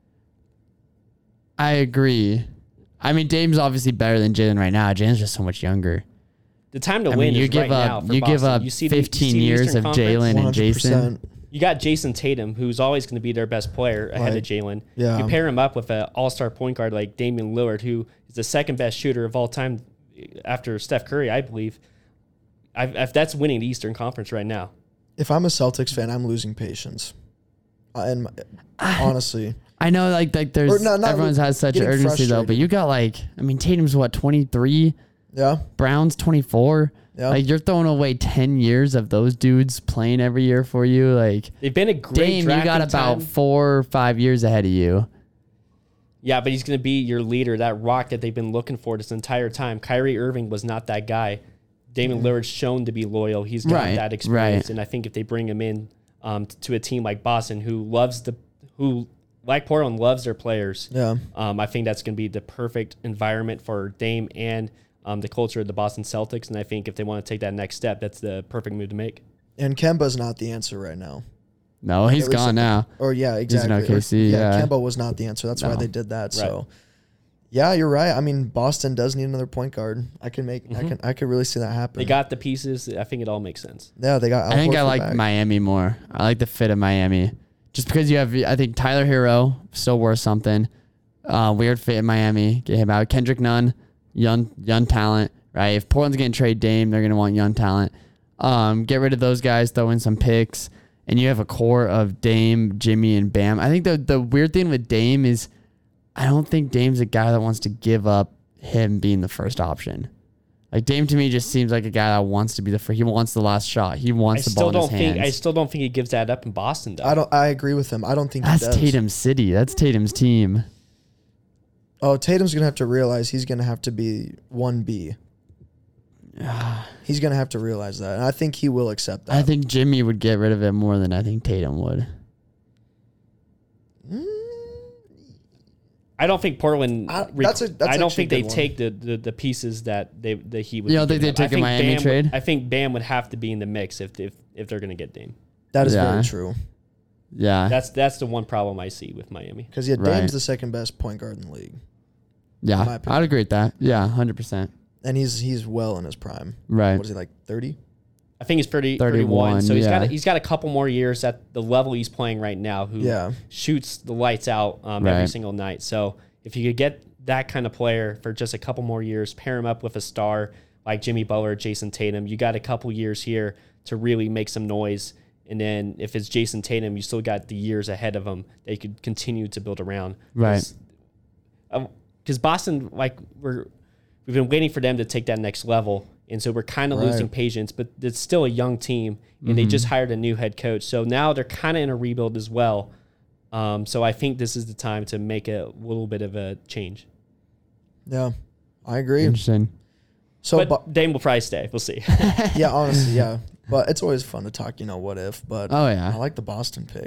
I agree. I mean, Dame's obviously better than Jalen right now. Jalen's just so much younger. The time to I win mean, you is give right now up for you Boston. give up You see the- you fifteen see the years Eastern of Conference? Jalen and Jason. You got Jason Tatum, who's always going to be their best player ahead Right. of Jalen. Yeah. You pair him up with an all-star point guard like Damian Lillard, who is the second best shooter of all time after Steph Curry, I believe. I, if that's winning the Eastern Conference right now. If I'm a Celtics fan, I'm losing patience. Uh, and honestly, I know, like, like there's Or no, not everyone's lo- has such getting urgency though, but frustrated. you got like, I mean, Tatum's what twenty-three, yeah, Brown's twenty-four. Yeah. Like you're throwing away ten years of those dudes playing every year for you. Like They've been a great Dame, you drafting got about time. four or five years ahead of you. Yeah, but he's going to be your leader, that rock that they've been looking for this entire time. Kyrie Irving was not that guy. Damian Lillard's shown to be loyal. He's got Right, that experience, right. and I think if they bring him in um, t- to a team like Boston, who loves the who like Portland loves their players, yeah. um, I think that's going to be the perfect environment for Dame and um, the culture of the Boston Celtics. And I think if they want to take that next step, that's the perfect move to make. And Kemba's not the answer right now. No, he's At least- gone now. Or yeah, in exactly. O K C, Or- yeah. Kemba was not the answer. That's why No. they did that. So, yeah, you're right. I mean, Boston does need another point guard. I can make. I can. I could really see that happen. They got the pieces. I think it all makes sense. Yeah, they got. Al I think I Horford like back. Miami more. I like the fit of Miami. Just because you have, I think Tyler Hero still worth something. Uh, weird fit in Miami. Get him out. Kendrick Nunn, young young talent, right? If Portland's going to trade Dame, they're going to want young talent. Um, get rid of those guys, throw in some picks, and you have a core of Dame, Jimmy, and Bam. I think the the weird thing with Dame is I don't think Dame's a guy that wants to give up him being the first option. Like Dame to me just seems like a guy that wants to be the first. He wants the last shot. He I wants the still ball in his don't think. hands. I still don't think he gives that up in Boston, though. I don't. I agree with him. I don't think That's he does. Tatum City. That's Tatum's team. Oh, Tatum's gonna have to realize he's gonna have to be one B. He's gonna have to realize that, and I think he will accept that. I think Jimmy would get rid of it more than I think Tatum would. I don't think Portland. I- rec- that's a- that's I don't actually think a they good one. take the, the, the pieces that they the Heat would. You don't be think giving they'd up. take a I think Miami Bam, trade? I think Bam would have to be in the mix if if, if they're going to get Dame. that is Yeah. very true. Yeah. That's that's the one problem I see with Miami. Because yeah, Right. Dame's the second best point guard in the league, in yeah. my opinion. I'd agree with that. Yeah, one hundred percent. and he's he's well in his prime. Right. What is he like? Thirty. I think he's pretty thirty-one, thirty-one. So he's yeah. got he's got a couple more years at the level he's playing right now. Who Yeah. shoots the lights out um, every Right. single night. So if you could get that kind of player for just a couple more years, pair him up with a star like Jimmy Butler, Jason Tatum, you got a couple years here to really make some noise. And then if it's Jason Tatum, you still got the years ahead of him that you could continue to build around. Right. Because Boston, like we're we've been waiting for them to take that next level, and so we're kind of Right. losing patience. But it's still a young team, and Mm-hmm. they just hired a new head coach, so now they're kind of in a rebuild as well. Um, so I think this is the time to make a little bit of a change. Yeah, I agree. Interesting. So, but Bo- Dame will probably stay. We'll see. yeah, honestly, yeah. But it's always fun to talk. You know, what if? But Oh, yeah. I like the Boston pick.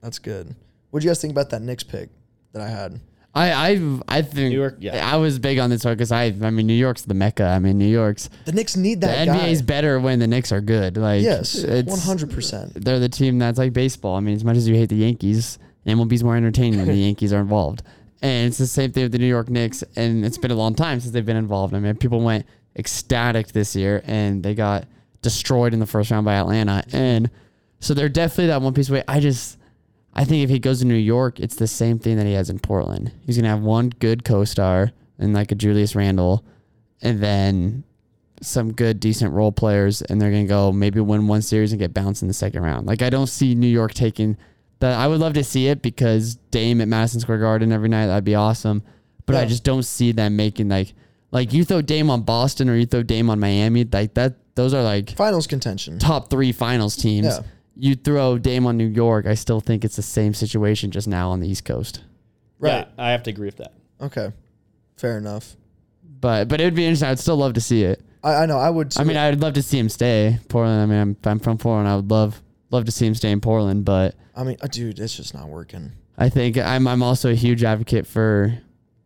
That's good. What do you guys think about that Knicks pick that I had? I I I think New York, yeah. I was big on this one because I I mean New York's the mecca. I mean New York's The Knicks need the that N B guy. A's better when the Knicks are good. Like Yes, it's- one hundred percent. They're the team that's like baseball. I mean, as much as you hate the Yankees, M L B's more entertaining when the Yankees are involved. And it's the same thing with the New York Knicks. And it's been a long time since they've been involved. I mean, people went ecstatic this year and they got destroyed in the first round by Atlanta. And so they're definitely that one piece away. I just, I think if he goes to New York, it's the same thing that he has in Portland. He's going to have one good co-star and like a Julius Randle and then some good, decent role players. And they're going to go maybe win one series and get bounced in the second round. Like, I don't see New York taking that. I would love to see it because Dame at Madison Square Garden every night, that'd be awesome. But Yeah. I just don't see them making like, like you throw Dame on Boston or you throw Dame on Miami, like that, those are like Finals contention. top three finals teams. Yeah. You throw Dame on New York, I still think it's the same situation just now on the East Coast. Right. Yeah, I have to agree with that. Okay. Fair enough. But but it would be interesting. I'd still love to see it. I, I know. I would. I mean, I'd love to see him stay. Portland. I mean, I'm, I'm from Portland. I would love love to see him stay in Portland. But I mean, uh, dude, it's just not working. I think I'm I'm also a huge advocate for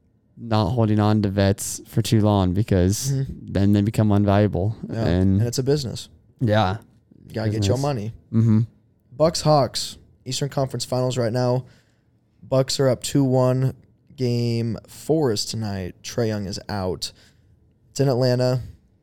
not holding on to vets for too long because Mhm. then they become unvaluable. Yeah. And, And it's a business. yeah, You gotta get your Business. money. mm-hmm. Bucks Hawks Eastern Conference Finals right now. Bucks are up two one. Game four is tonight. Trae Young is out. It's in Atlanta.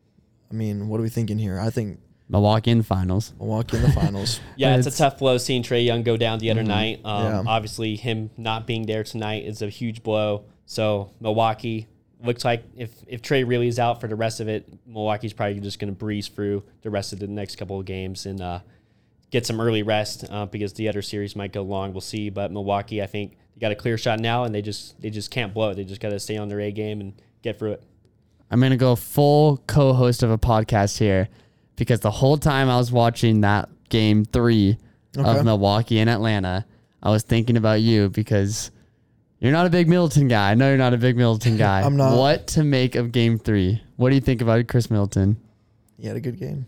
I mean, what are we thinking here? I think Milwaukee in the finals. Milwaukee in the finals. Yeah, it's, It's- a tough blow seeing Trae Young go down the other Mhm. night. Um, Yeah. Obviously, him not being there tonight is a huge blow. So Milwaukee looks like if if Trae really is out for the rest of it, Milwaukee's probably just going to breeze through the rest of the next couple of games and uh, get some early rest uh, because the other series might go long. We'll see. But Milwaukee, I think, they got a clear shot now, and they just they just can't blow it. They just got to stay on their A game and get through it. I'm gonna go full co-host of a podcast here because the whole time I was watching that game three Okay. of Milwaukee and Atlanta, I was thinking about you because you're not a big Middleton guy. I know you're not a big Middleton guy. I'm not. What to make of game three? What do you think about Chris Middleton? He had a good game.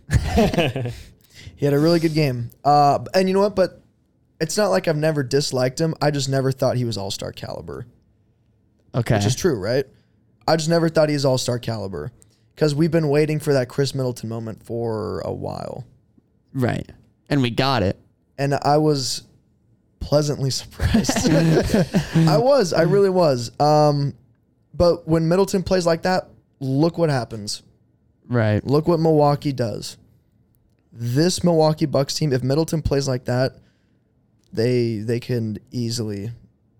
He had a really good game. Uh, and you know what? But it's not like I've never disliked him. I just never thought he was all-star caliber, Okay. which is true, right? I just never thought he was all-star caliber because we've been waiting for that Chris Middleton moment for a while. Right. And we got it. And I was pleasantly surprised. I was. I really was. Um, but when Middleton plays like that, look what happens. Right. Look what Milwaukee does. This Milwaukee Bucks team, if Middleton plays like that, they they can easily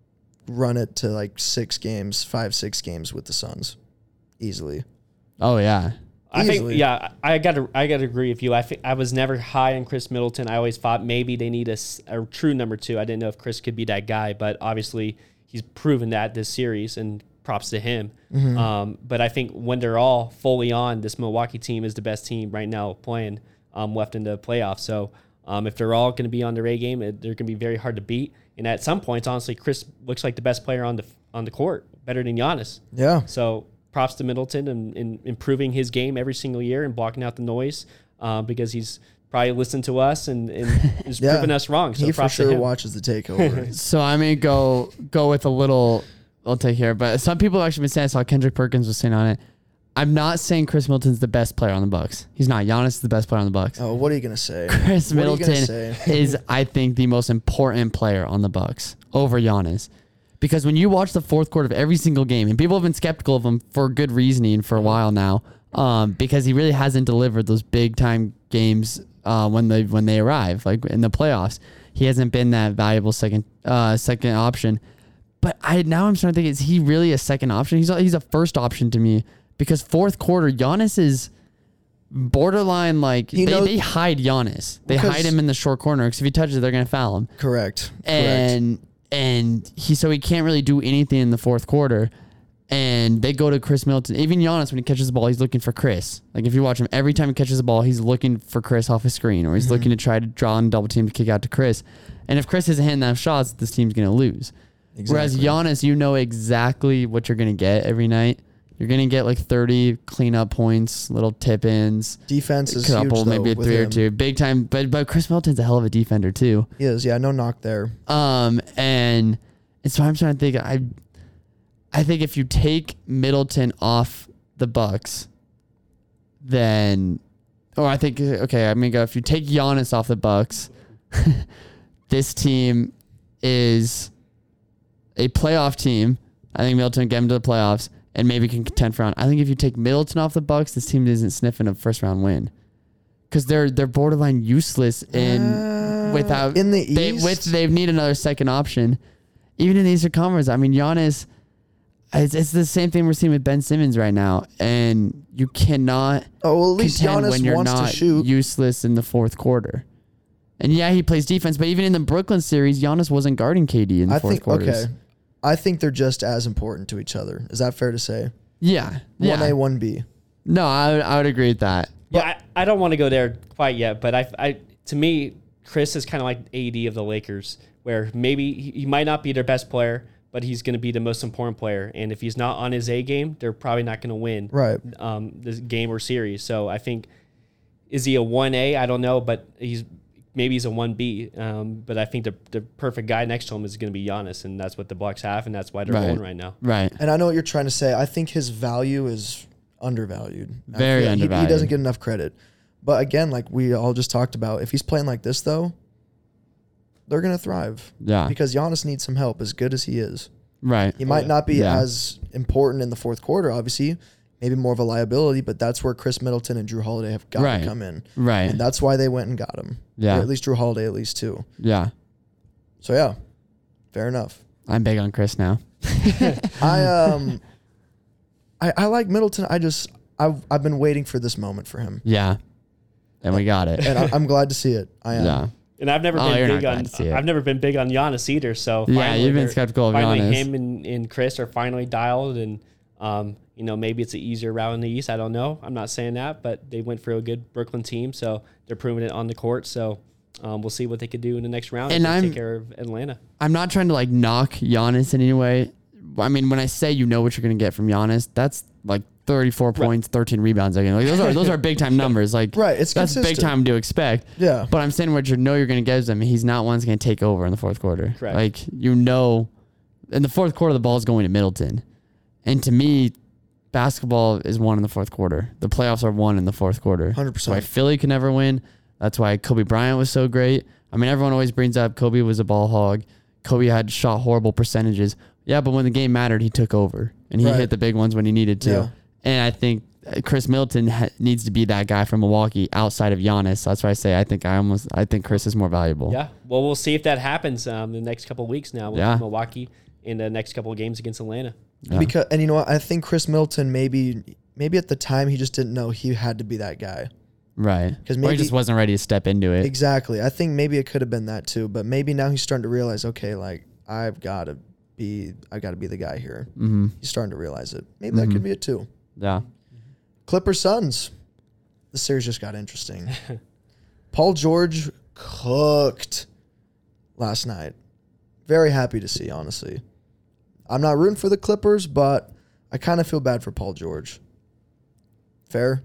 run it to like six games, five, six games with the Suns. Easily. Oh yeah. I think, Easily. yeah, I got to, I got to agree with you. I think I was never high on Chris Middleton. I always thought maybe they need a, s- a true number two. I didn't know if Chris could be that guy, but obviously he's proven that this series, and props to him. Mm-hmm. Um, but I think when they're all fully on, this Milwaukee team is the best team right now playing um, left in the playoffs. So um, if they're all going to be on their A game, it, they're going to be very hard to beat. And at some points, honestly, Chris looks like the best player on the on the court, better than Giannis. Yeah. So props to Middleton and, and improving his game every single year and blocking out the noise uh, because he's probably listened to us and, and is Yeah. proving us wrong. So He for props to sure him. watches the takeover. So I'm gonna go go with a little. I'll take here, but some people have actually been saying. I saw Kendrick Perkins was saying on it. I'm not saying Chris Middleton's the best player on the Bucks. He's not. Giannis is the best player on the Bucks. Oh, what are you gonna say? Chris What are you gonna Middleton say? is, I think, the most important player on the Bucks over Giannis. Because when you watch the fourth quarter of every single game, and people have been skeptical of him for good reasoning for a while now, um, because he really hasn't delivered those big time games uh, when they when they arrive, like in the playoffs. He hasn't been that valuable second uh, second option. But I now I'm starting to think, is he really a second option? He's a, he's a first option to me because fourth quarter Giannis is borderline like He they, knows- they hide Giannis. They Because- hide him in the short corner because if he touches it, they're gonna foul him. Correct. Correct. And and he so he can't really do anything in the fourth quarter. And they go to Chris Middleton. Even Giannis, when he catches the ball, he's looking for Chris. Like if you watch him, every time he catches the ball, he's looking for Chris off his screen, or he's Mm-hmm. looking to try to draw on double team to kick out to Chris. And if Chris isn't hitting enough shots, this team's gonna lose. Whereas Exactly. Giannis, you know exactly what you're gonna get every night. You're gonna get like thirty cleanup points, little tip ins, Defense is couple, huge, though, maybe a with three or him. two, big time. But but Chris Middleton's a hell of a defender too. He is, yeah, no knock there. Um, and and so I'm trying to think. I I think if you take Middleton off the Bucks, then, or I think okay, I'm gonna go. If you take Giannis off the Bucks, this team is a playoff team. I think Middleton can get them to the playoffs and maybe can contend for round. I think if you take Middleton off the Bucks, this team isn't sniffing a first round win because they're they're borderline useless in Uh, without in the they East? with they need another second option. Even in the Eastern Conference, I mean Giannis, it's, it's the same thing we're seeing with Ben Simmons right now, and you cannot Oh, well, at least contend Giannis when you're wants not to shoot. useless in the fourth quarter. And yeah, he plays defense, but even in the Brooklyn series, Giannis wasn't guarding K D in the I fourth think quarters. okay. I think they're just as important to each other. Is that fair to say? Yeah, yeah. One A, one B. No, I would, I would agree with that. Yeah, I, I don't want to go there quite yet, but I, I to me, Chris is kind of like A D of the Lakers, where maybe he, he might not be their best player, but he's going to be the most important player. And if he's not on his A game, they're probably not going to win Right. um, this game or series. So I think, is he a one A? I don't know, but he's maybe he's a one B. Um, but I think the the perfect guy next to him is going to be Giannis, and that's what the Bucks have, and that's why they're Right. rolling right now. Right. And I know what you're trying to say. I think his value is undervalued. I Very feel he- undervalued. He, doesn't get enough credit. But again, like we all just talked about, if he's playing like this, though, they're going to thrive. Yeah. Because Giannis needs some help as good as he is. Right. He might not be Yeah. as important in the fourth quarter, obviously. Maybe more of a liability, but that's where Chris Middleton and Drew Holiday have got Right. to come in. Right. And that's why they went and got him. Yeah. Or at least Drew Holiday, at least, too. Yeah. So, yeah, fair enough. I'm big on Chris now. I um, I, I like Middleton. I just I've I've been waiting for this moment for him, Yeah. And we got it. and I, I'm glad to see it. I am. Yeah. And I've never Oh, you're been not big on. glad to see it. I've never been big on Giannis either. So Yeah, finally you've been they're- skeptical of finally Giannis. him and, and Chris are finally dialed, and um, you know maybe it's an easier route in the East. I don't know. I'm not saying that, but they went for a good Brooklyn team, so they're proving it on the court. So um, we'll see what they could do in the next round And and I'm- take care of Atlanta. I'm not trying to like knock Giannis in any way. I mean, when I say you know what you're going to get from Giannis, that's like thirty-four points, thirteen rebounds again. Like those are those are big time numbers. Like Right, it's that's big consistent. time to expect. Yeah. But I'm saying what you know you're going to get is him. He's not one that's going to take over in the fourth quarter. Correct. Like you know, in the fourth quarter the ball is going to Middleton, and to me, basketball is won in the fourth quarter. The playoffs are won in the fourth quarter. one hundred That's why percent. Philly could never win. That's why Kobe Bryant was so great. I mean, everyone always brings up Kobe was a ball hog. Kobe had shot horrible percentages. Yeah, but when the game mattered, he took over and he Right. hit the big ones when he needed to. Yeah. And I think uh, Chris Middleton ha- needs to be that guy from Milwaukee outside of Giannis. That's why I say I think I almost I think Chris is more valuable. Yeah. Well, we'll see if that happens um, the next couple of weeks now with Yeah. Milwaukee in the next couple of games against Atlanta. Yeah. Because and you know what? I think Chris Middleton maybe maybe at the time he just didn't know he had to be that guy. Right. 'Cause Or he maybe- just wasn't ready to step into it. Exactly. I think maybe it could have been that too, but maybe now he's starting to realize, okay, like I've got to be I got to be the guy here. Mm-hmm. He's starting to realize it. Maybe that could be it too. Yeah. Clippers Suns. The series just got interesting. Paul George cooked last night. Very happy to see, honestly. I'm not rooting for the Clippers, but I kind of feel bad for Paul George. Fair?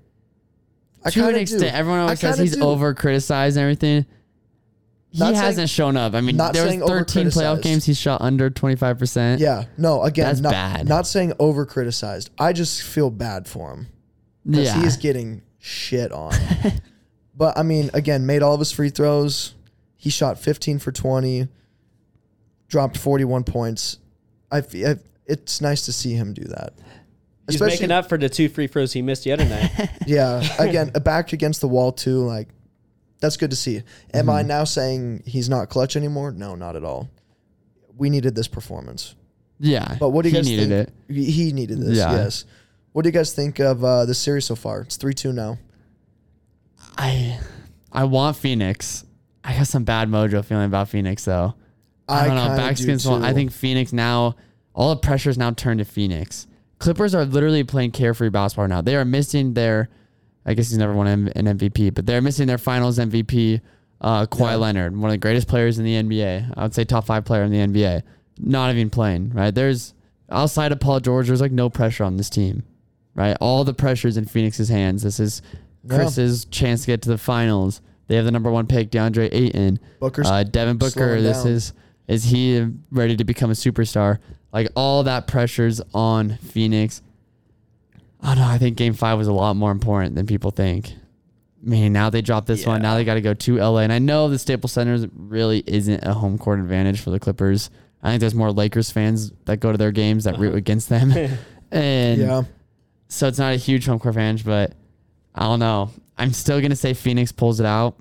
I To an kinda extent, do. everyone I always says kinda he's do. over criticized and everything. He Not saying- hasn't shown up. I mean, not there was saying thirteen playoff over-criticized. games. He shot under twenty-five percent. Yeah, no, again, That's not, bad. not saying over criticized. I just feel bad for him. Because Yeah. he is getting shit on. But, I mean, again, made all of his free throws. He shot fifteen for twenty, dropped forty-one points. I, f- I It's nice to see him do that. He's making up for the two free throws he missed the other night. Yeah, again, back against the wall, too. Like, that's good to see. Am I now saying he's not clutch anymore? No, not at all. We needed this performance. Yeah. But what do you he guys needed think? it. He he needed this, Yeah. yes. What do you guys think of uh, the series so far? It's three two now. I I want Phoenix. I got some bad mojo feeling about Phoenix though. I, I don't know. kinda Backs do against the wall. I too. think Phoenix now, all the pressure is now turned to Phoenix. Clippers are literally playing carefree basketball now. They are missing their, I guess he's never won an M V P, but they're missing their finals M V P, uh, Kawhi Yeah. Leonard, one of the greatest players in the N B A. I would say top five player in the N B A. Not even playing, right? There's, outside of Paul George, there's like no pressure on this team. right? All the pressure's in Phoenix's hands. This is Chris's chance to get to the finals. They have the number one pick, DeAndre Ayton. Booker's uh, Devin Booker. slowing This down. is is he ready to become a superstar? Like all that pressure's on Phoenix. I don't know. I think Game Five was a lot more important than people think. Man, now they dropped this Yeah. one. Now they got to go to L A, and I know the Staples Center really isn't a home court advantage for the Clippers. I think there's more Lakers fans that go to their games that root against them, and Yeah. so it's not a huge home court advantage. But I don't know. I'm still gonna say Phoenix pulls it out,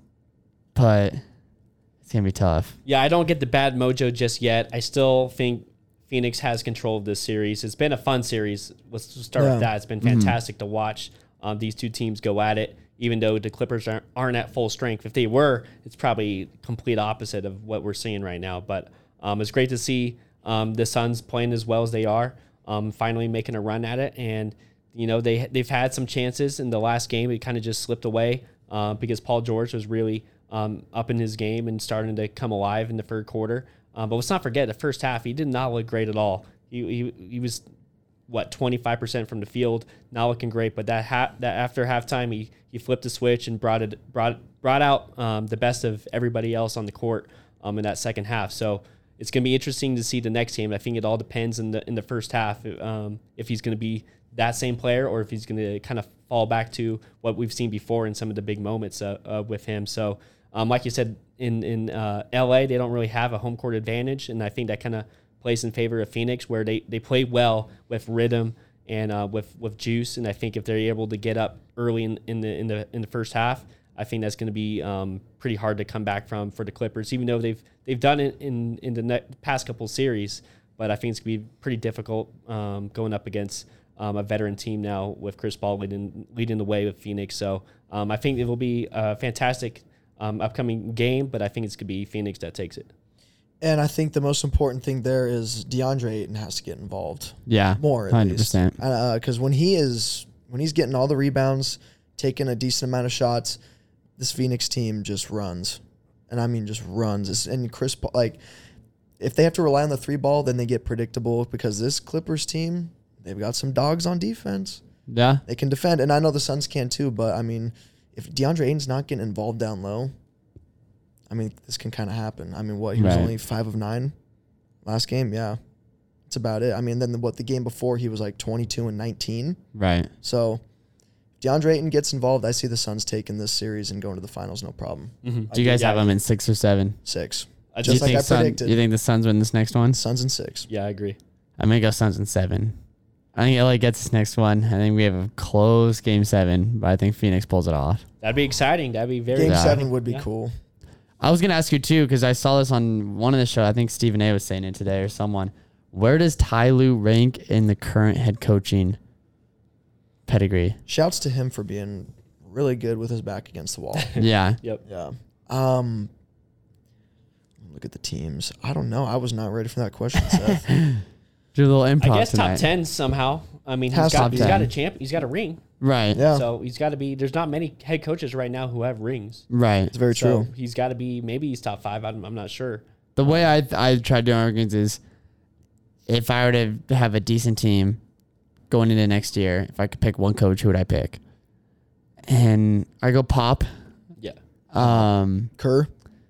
but it's gonna be tough. Yeah, I don't get the bad mojo just yet. I still think Phoenix has control of this series. It's been a fun series. Let's just start Yeah. with that. It's been fantastic to watch um, these two teams go at it, even though the Clippers aren't, aren't at full strength. If they were, it's probably complete opposite of what we're seeing right now. But um, it's great to see um, the Suns playing as well as they are, um, finally making a run at it. And, you know, they, they've had some chances in the last game. It kind of just slipped away uh, because Paul George was really um, up in his game and starting to come alive in the third quarter. Um, but let's not forget the first half, he did not look great at all. He he, he was, what, twenty-five percent from the field, not looking great. But that ha- that after halftime, he he flipped the switch and brought it brought brought out um, the best of everybody else on the court um, in that second half. So it's going to be interesting to see the next game. I think it all depends in the in the first half um, if he's going to be that same player or if he's going to kind of fall back to what we've seen before in some of the big moments uh, uh, with him. So. Um, like you said, in in uh, L A, they don't really have a home court advantage, and I think that kind of plays in favor of Phoenix, where they, they play well with rhythm and uh, with with juice. And I think if they're able to get up early in, in the in the in the first half, I think that's going to be um, pretty hard to come back from for the Clippers, even though they've they've done it in in the ne- past couple series. But I think it's going to be pretty difficult um, going up against um, a veteran team now with Chris Paul leading leading the way with Phoenix. So um, I think it will be a fantastic. Um, upcoming game, but I think it's going to be Phoenix that takes it. And I think the most important thing there is DeAndre Ayton has to get involved. Yeah, More at one hundred percent. least. Because when he is when he's getting all the rebounds, taking a decent amount of shots, this Phoenix team just runs, and I mean just runs. It's, and Chris Paul, like, if they have to rely on the three ball, then they get predictable because this Clippers team, they've got some dogs on defense. Yeah, They can defend, and I know the Suns can too. But I mean, if DeAndre Ayton's not getting involved down low, I mean, this can kind of happen. I mean, what, he was Right. only five of nine last game? Yeah. That's about it. I mean, then the, what, the game before, he was like twenty-two and nineteen. right. So, if DeAndre Ayton gets involved, I see the Suns taking this series and going to the finals, no problem. Mm-hmm. Do you guys Yeah. have them in six or seven? Six. I Just you like think I Sun- predicted. You think the Suns win this next one? Suns and six. Yeah, I agree. I'm gonna go Suns in seven. I think L A gets this next one. I think we have a close game seven, but I think Phoenix pulls it off. That'd be exciting. That'd be very Game Yeah. exciting. seven would be Yeah. cool. I was gonna ask you too because I saw this on one of the show. I think Stephen A. was saying it today or someone. Where does Ty Lue rank in the current head coaching pedigree? Shouts to him for being really good with his back against the wall. Yeah, Yep. Yeah. Um. Look at the teams. I don't know. I was not ready for that question, Seth. do a little improv I guess tonight. top ten somehow. I mean, Has he's to got be. he's got ten. a champ. He's got a ring. Right, Yeah. So he's got to be. There's not many head coaches right now who have rings. right. It's very So true. he's got to be. Maybe he's top five. I'm, I'm not sure. The way I I tried doing arguments is, if I were to have a decent team going into next year, if I could pick one coach, who would I pick? And I go Pop. Yeah. Um, Kerr.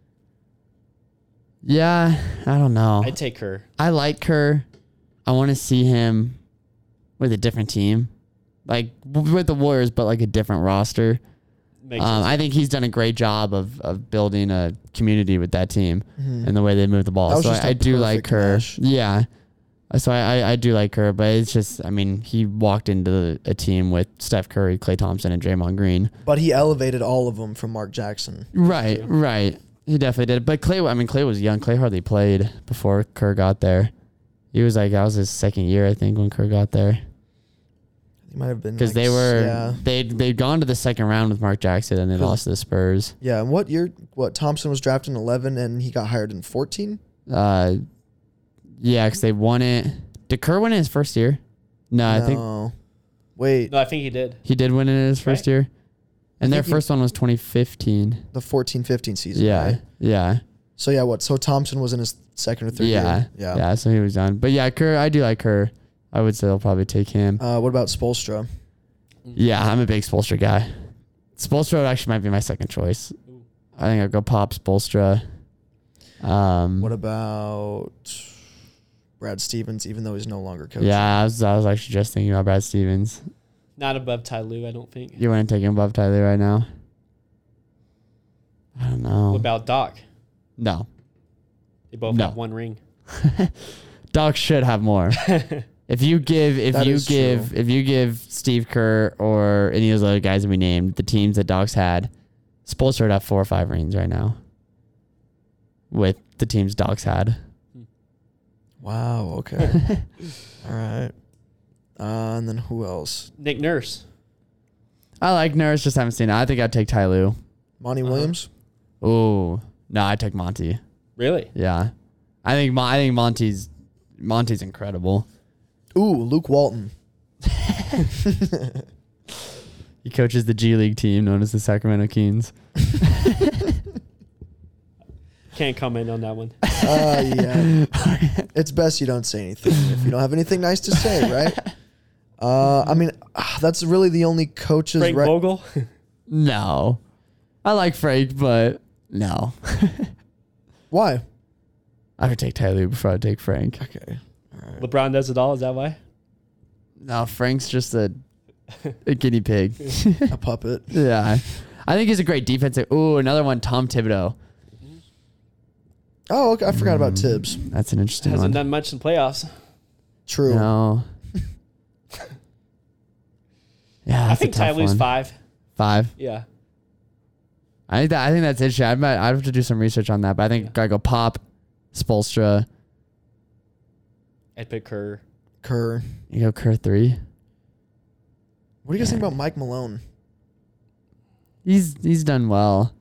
yeah, I don't know. I'd take her. I like Kerr. I want to see him with a different team, like w- with the Warriors, but like a different roster. Makes Um, sense. I think he's done a great job of, of building a community with that team and the way they move the That ball. was So just I, a I do like perfect Kerr. mesh. Yeah. So I, I, I do like Kerr, but it's just, I mean, he walked into a team with Steph Curry, Klay Thompson, and Draymond Green. But he elevated all of them from Mark Jackson. Right, right. He definitely did. But Clay, I mean, Clay was young. Clay hardly played before Kerr got there. He was like, that was his second year, I think, when Kerr got there. He might have been Because like, they were, Yeah. they'd, they'd gone to the second round with Mark Jackson and they 'Cause- lost to the Spurs. Yeah. And what year? What Thompson was drafted in eleven and he got hired in fourteen. Uh, yeah, because they won it. Did Kerr win it his first year? No, I think No. Wait. No, I think he did. he did win it in his first Right. year. And I their think he- first one was twenty fifteen. The fourteen fifteen season. Yeah, Right? yeah, So yeah. What? So Thompson was in his second or third yeah, year. yeah, Yeah. So he was done. But yeah, Kerr, I do like Kerr. I would say they'll probably take him. Uh, what about Spoelstra? Yeah, I'm a big Spoelstra guy. Spoelstra actually might be my second choice. I think I'll go Pop Spoelstra. Um, What about Brad Stevens, even though he's no longer coaching? yeah, I was, I was actually just thinking about Brad Stevens. Not above Ty Lue, I don't think. You wouldn't take him above Tyler right now? I don't know. What about Doc? No. They both No. have one ring. Doc should have more. If you give, if That you is give, true. if you give Steve Kerr or any of those other guys that we named the teams that Doc's had, Spoelstra would have four or five rings right now. With the teams Doc's had. Wow. Okay. All right. Uh, and then who else? Nick Nurse. I like Nurse, just haven't seen it. I think I'd take Ty Lue. Monty Williams. Ooh, no, I take Monty. Really? Yeah, I think Mon- I think Monty's Monty's incredible. Ooh, Luke Walton. He coaches the G League team known as the Sacramento Kings. Can't comment on that one. Uh, yeah. It's best you don't say anything if you don't have anything nice to say, right? Uh, I mean, ah, that's really the only coaches. Frank right? Vogel. No, I like Frank, but no, Why? I would take Ty Lue before I'd take Frank. Okay. LeBron does it all. Is that why? No, Frank's just a a guinea pig. A puppet. Yeah, I think he's a great defensive. Ooh, another one, Tom Thibodeau. Oh, okay. I forgot about Tibbs. That's an interesting Hasn't one. done much in playoffs. True. No. Yeah, I that's think a tough Ty Lue's one. five. Five. Yeah. I think that I think that's interesting. I might I have to do some research on that, but I think I go Pop, Spoelstra. I'd pick Kerr. Kerr. You go Kerr three. What do you guys think about Mike Malone? He's he's done well.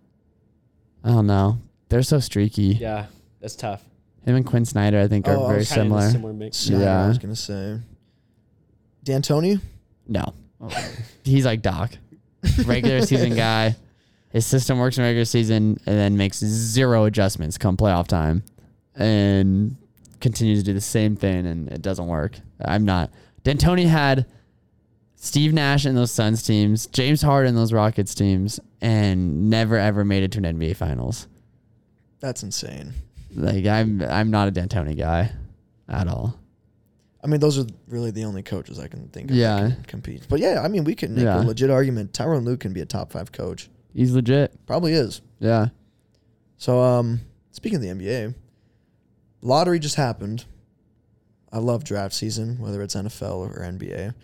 I don't know. They're so streaky. Yeah, that's tough. Him and Quinn Snyder, I think, are Oh, I very was Kind of in a similar. similar mix. Snyder, Yeah. I was gonna say. D'Antoni. No, he's like Doc, regular season guy. His system works in regular season and then makes zero adjustments come playoff time, and continues to do the same thing, and it doesn't work. I'm not. D'Antoni had Steve Nash in those Suns teams, James Harden in those Rockets teams, and never ever made it to an N B A Finals. That's insane. Like I'm, I'm not a D'Antoni guy at all. I mean, those are really the only coaches I can think of Yeah. that can compete. But yeah, I mean, we can make Yeah. a legit argument. Tyronn Lue can be a top five coach. He's legit. Probably is. Yeah. So, um, speaking of the N B A, lottery just happened. I love draft season, whether it's N F L or N B A.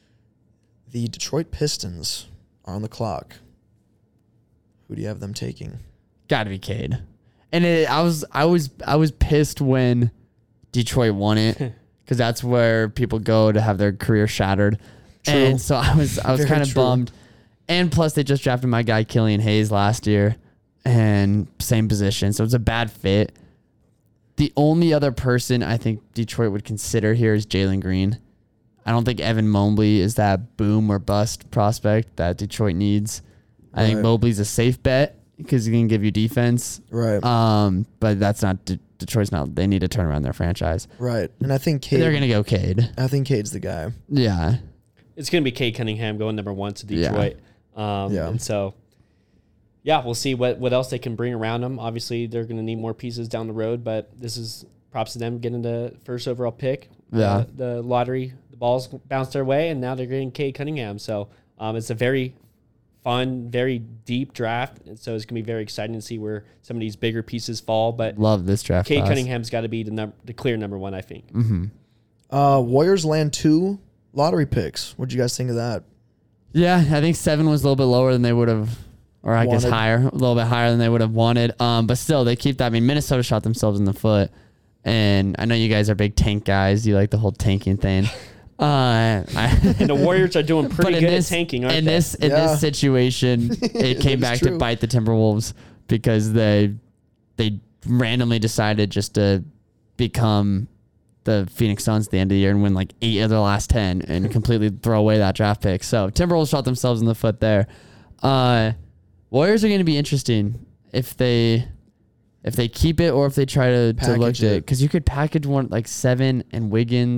The Detroit Pistons are on the clock. Who do you have them taking? Got to be Cade. And it, I was I was I was pissed when Detroit won it because that's where people go to have their career shattered. True. And so I was I was Very kind of true. bummed. And plus they just drafted my guy Killian Hayes last year and same position. So it's a bad fit. The only other person I think Detroit would consider here is Jalen Green. I don't think Evan Mobley is that boom or bust prospect that Detroit needs. I think Right. Mobley's a safe bet because he can give you defense. Right. Um, but that's not De- Detroit's not. They need to turn around their franchise. right. And I think Cade. They're gonna go Cade. I think Cade's the guy. Yeah, It's going to be Cade Cunningham going number one to Yeah. Detroit. Um, Yeah. And so, yeah, we'll see what, what else they can bring around them. Obviously, they're going to need more pieces down the road, but this is props to them getting the first overall pick. Yeah. Uh, the lottery, the balls bounced their way, and now they're getting Cade Cunningham. So um, it's a very fun, very deep draft. And so it's going to be very exciting to see where some of these bigger pieces fall. But love this draft Cade class. Cunningham's got to be the, num- the clear number one, I think. Mm-hmm. Uh, Warriors land two lottery picks. What'd you guys think of that? Yeah, I think seven was a little bit lower than they would have, or I guess Wanted. higher, a little bit higher than they would have wanted. Um, but still, they keep that. I mean, Minnesota shot themselves in the foot, and I know you guys are big tank guys. You like the whole tanking thing. Uh, I, And the Warriors are doing but pretty in good this, at tanking, aren't in they? this in Yeah. this situation, it came That back is to true. bite the Timberwolves because they they randomly decided just to become the Phoenix Suns at the end of the year and win like eight of their last ten and completely throw away that draft pick. So Timberwolves shot themselves in the foot there. Uh, Warriors are going to be interesting if they if they keep it or if they try to, to look Package at it it. because you could package one like seven and Wiggins.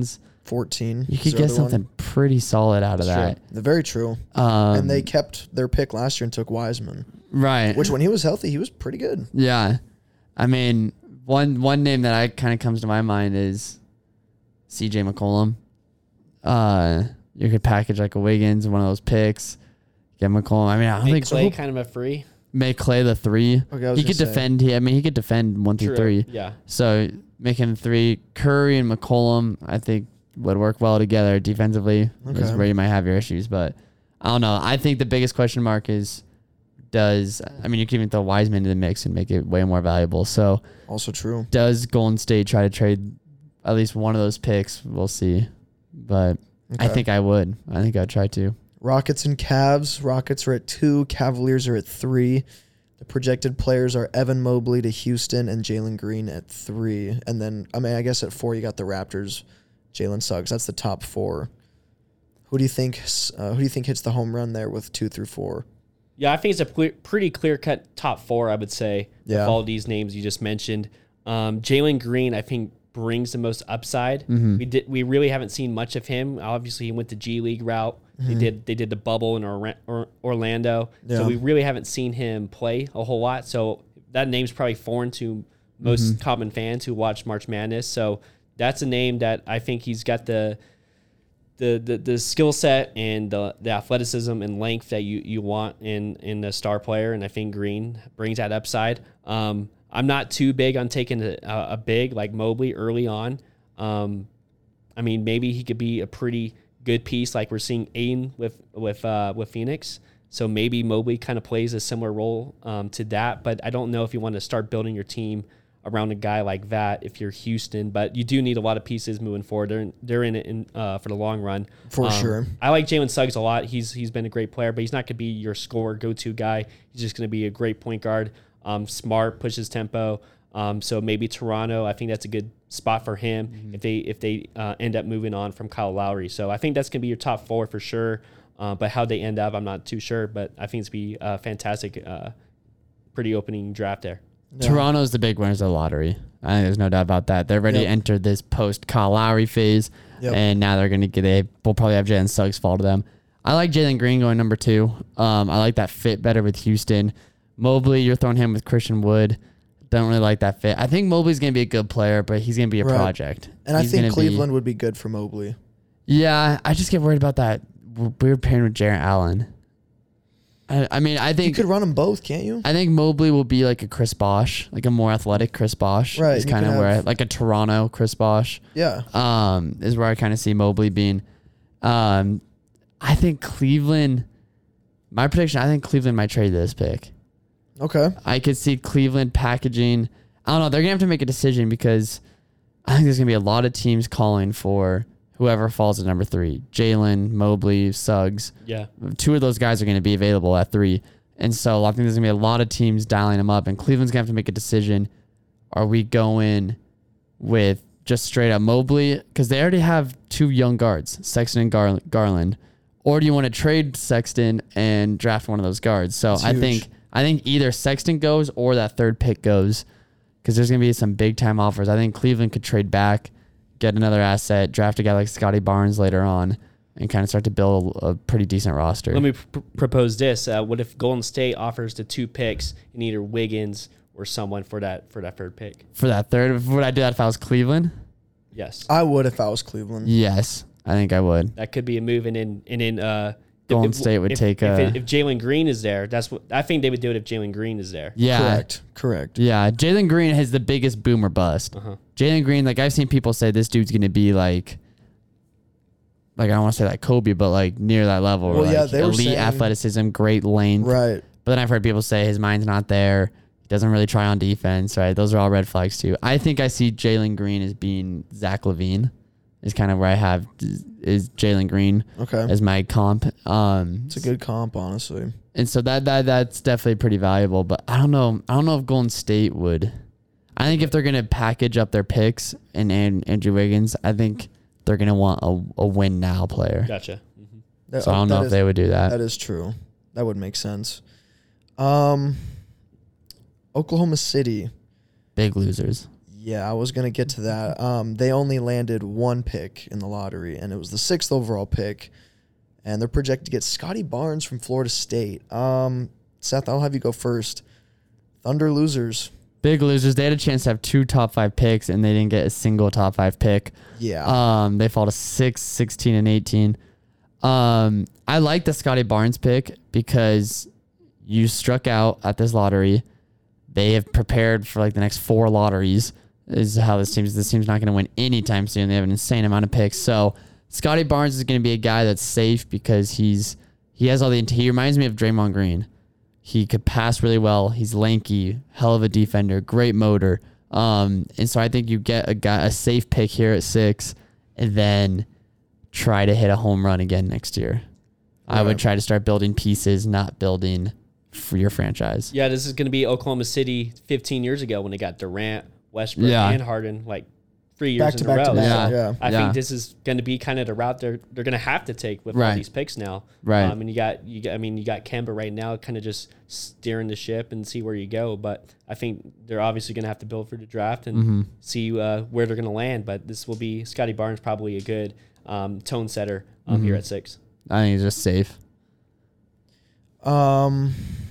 fourteen. You is could the get other one. something pretty solid out of That's that. They're very true. Um, and they kept their pick last year and took Wiseman, right. which when he was healthy, he was pretty good. Yeah. I mean, one one name that I kind of comes to my mind is C J McCollum. Uh, you could package like a Wiggins, one of those picks, get McCollum. I mean, I don't Make think Clay so. kind of a free. Make Clay the three. Okay, I was he gonna could say. defend. He, I mean, he could defend one through True. three. Yeah. So making three, Curry and McCollum, I think would work well together defensively. Is Okay. where you might have your issues, but I don't know. I think the biggest question mark is does I mean you can even throw Wiseman into the mix and make it way more valuable. So Also true. does Golden State try to trade at least one of those picks? We'll see, but I Okay. think I would. I think I'd try to. Rockets and Cavs. Rockets are at two. Cavaliers are at three. The projected players are Evan Mobley to Houston and Jalen Green at three. And then, I mean, I guess at four you got the Raptors, Jalen Suggs. That's the top four. Who do you think? Uh, who do you think hits the home run there with two through four? Yeah, I think it's a ple- pretty clear-cut top four, I would say, Yeah. with all these names you just mentioned. Um, Jalen Green, I think, brings the most upside. Mm-hmm. We did we really haven't seen much of him. Obviously, he went the G League route. They did they did the bubble in Or- or- Orlando, Yeah. so we really haven't seen him play a whole lot. So that name's probably foreign to most Mm-hmm. common fans who watch March Madness. So that's a name that I think he's got the the the, the skill set and the, the athleticism and length that you, you want in in a star player, and I think Green brings that upside. Um, I'm not too big on taking a, a big like Mobley early on. Um, I mean, maybe he could be a pretty good piece, like we're seeing Aiden with with uh, with Phoenix. So maybe Mobley kind of plays a similar role um, to that. But I don't know if you want to start building your team around a guy like that if you're Houston. But you do need a lot of pieces moving forward. They're in, they're in it in, uh, for the long run. For Um, sure. I like Jalen Suggs a lot. He's he's been a great player, but he's not going to be your scorer go-to guy. He's just going to be a great point guard. Um, smart, pushes tempo. Um, so maybe Toronto. I think that's a good spot for him Mm-hmm. if they if they uh, end up moving on from Kyle Lowry. So I think that's going to be your top four for sure. Uh, but how they end up, I'm not too sure. But I think it's be a fantastic, uh, pretty opening draft there. Yeah. Toronto's the big winners of the lottery. I think there's no doubt about that. They've already Yep. entered this post Kyle Lowry phase, Yep. and now they're going to get. They will probably have Jalen Suggs fall to them. I like Jalen Green going number two. Um, I like that fit better with Houston. Mobley, you're throwing him with Christian Wood. Don't really like that fit. I think Mobley's going to be a good player, but he's going to be a Right. project. And I He's think gonna be- Cleveland would be good for Mobley. yeah, I just get worried about that weird pairing with Jarrett Allen. I, I mean, I You think could run them both, can't you? I think Mobley will be like a Chris Bosh, like a more athletic Chris Bosh. Right, Is you kind of could where, I, have- like a Toronto Chris Bosh. Yeah. Um, is where I kind of see Mobley being. Um, I think Cleveland. My prediction: I think Cleveland might trade this pick. Okay. I could see Cleveland packaging. I don't know. They're gonna have to make a decision because I think there's gonna be a lot of teams calling for whoever falls at number three: Jalen, Mobley, Suggs. Yeah. Two of those guys are going to be available at three. And so I think there's going to be a lot of teams dialing them up. And Cleveland's going to have to make a decision. Are we going with just straight up Mobley? Because they already have two young guards, Sexton and Gar- Garland. Or do you want to trade Sexton and draft one of those guards? So That's I huge. think I think either Sexton goes or that third pick goes. Because there's going to be some big time offers. I think Cleveland could trade back, get another asset, draft a guy like Scotty Barnes later on, and kind of start to build a pretty decent roster. Let me pr- propose this. Uh, what if Golden State offers the two picks in either Wiggins or someone for that for that third pick? For that third, would I do that if I was Cleveland? Yes. I would if I was Cleveland. Yes, I think I would. That could be a move, and in and in uh, Golden State would if, take if, a- it- if Jalen Green is there. That's what I think they would do it if Jalen Green is there. Yeah, Correct. Correct. yeah. Jalen Green has the biggest boomer bust. Uh-huh. Jalen Green, like I've seen people say this dude's gonna be like, like I don't want to say like Kobe, but like near that level. Well, like yeah, they were elite saying- athleticism, great length. Right. But then I've heard people say his mind's not there. He doesn't really try on defense. Right, those are all red flags too. I think I see Jalen Green as being Zach LaVine. Is kind of where I have is Jalen Green Okay. as my comp. Um, It's a good comp, honestly. And so that that that's definitely pretty valuable. But I don't know. I don't know if Golden State would. I think if they're gonna package up their picks and, and Andrew Wiggins, I think they're gonna want a, a win now player. Gotcha. Mhm. That- So I don't that know if is- they would do that. That is true. That would make sense. Um, Oklahoma City. Big losers. Yeah, I was going to get to that. Um, they only landed one pick in the lottery, and it was the sixth overall pick. And they're projected to get Scotty Barnes from Florida State. Um, Seth, I'll have you go first. Thunder losers. Big losers. They had a chance to have two top five picks, and they didn't get a single top five pick. Yeah. Um, they fall to six, sixteen, and eighteen. Um, I like the Scotty Barnes pick because you struck out at this lottery. They have prepared for like the next four lotteries. Is how this team's. This team's not going to win anytime soon. They have an insane amount of picks. So Scotty Barnes is going to be a guy that's safe because he's he has all the. He reminds me of Draymond Green. He could pass really well. He's lanky, hell of a defender, great motor. Um, and so I think you get a guy a safe pick here at six, and then try to hit a home run again next year. Right. I would try to start building pieces, not building for your franchise. Yeah, this is going to be Oklahoma City fifteen years ago when they got Durant, Westbrook, yeah. and Harden, like three years Back to in a back row. to back. Yeah. So Yeah. I Yeah. think this is going to be kind of the route they're they're going to have to take with Right. all these picks now. Right. Um, and you got you got I mean you got Kemba right now, kind of just steering the ship and see where you go. But I think they're obviously going to have to build for the draft and Mm-hmm. see uh, where they're going to land. But this will be Scotty Barnes, probably a good um, tone setter um, Mm-hmm. here at six. I think it's just safe. Um,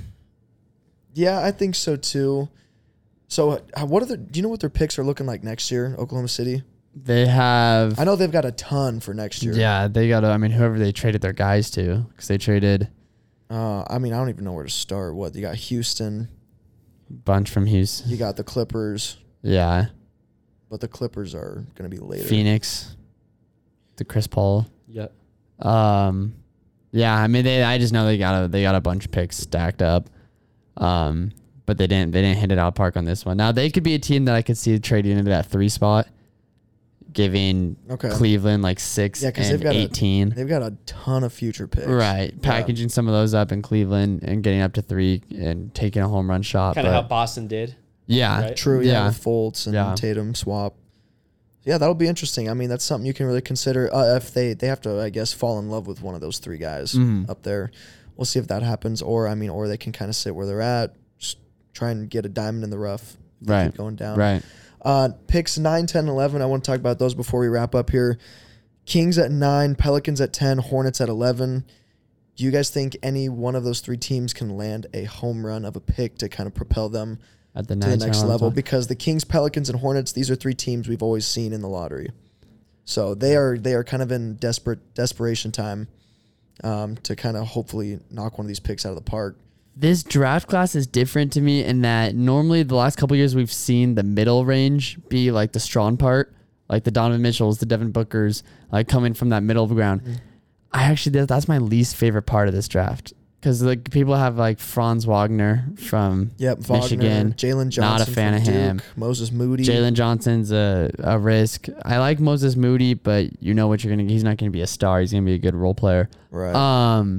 yeah, I think so too. So, uh, what are the? Do you know what their picks are looking like next year, Oklahoma City? They have. I know they've got a ton for next year. Yeah, they got to. I mean, whoever they traded their guys to, because they traded Uh, I mean, I don't even know where to start. What you got? Houston. a bunch from Houston. You got the Clippers, Yeah, but the Clippers are going to be later. Phoenix, the Chris Paul. Yeah. Um, yeah, I mean, they. I just know they got a they got a bunch of picks stacked up. Um, but they didn't they didn't hit it out of the park on this one. Now they could be a team that I could see trading into that three spot, giving Okay. Cleveland like six Yeah, 'cause and they've got a- eighteen. They've got a ton of future picks. Right, packaging some of those up in Cleveland and getting up to three and taking a home run shot. Kind of but- how Boston did. yeah, Right. True, yeah, Yeah. with Fultz and Yeah. Tatum swap. Yeah, that'll be interesting. I mean, that's something you can really consider. Uh, if they they have to, I guess, fall in love with one of those three guys Mhm. up there. We'll see if that happens, or I mean, or they can kind of sit where they're at, just try and get a diamond in the rough. if they Right. keep going down. right. Uh, picks nine, ten, eleven. I want to talk about those before we wrap up here. Kings at nine, Pelicans at ten, Hornets at eleven. Do you guys think any one of those three teams can land a home run of a pick to kind of propel them At the, to the nine, next ten, level? eleven. Because the Kings, Pelicans, and Hornets, these are three teams we've always seen in the lottery. So they are they are kind of in desperate desperation time um, to kind of hopefully knock one of these picks out of the park. This draft class is different to me in that normally the last couple of years we've seen the middle range be like the strong part, like the Donovan Mitchells, the Devin Bookers, like coming from that middle ground. Mm-hmm. I actually that, that's my least favorite part of this draft because like people have like Franz Wagner from Yep, Wagner, Michigan. Jalen Johnson, Not a fan from of Duke, him. Moses Moody. Jalen Johnson's a, a risk. I like Moses Moody, but you know what you're gonna. He's not gonna be a star. He's gonna be a good role player. Right. Um,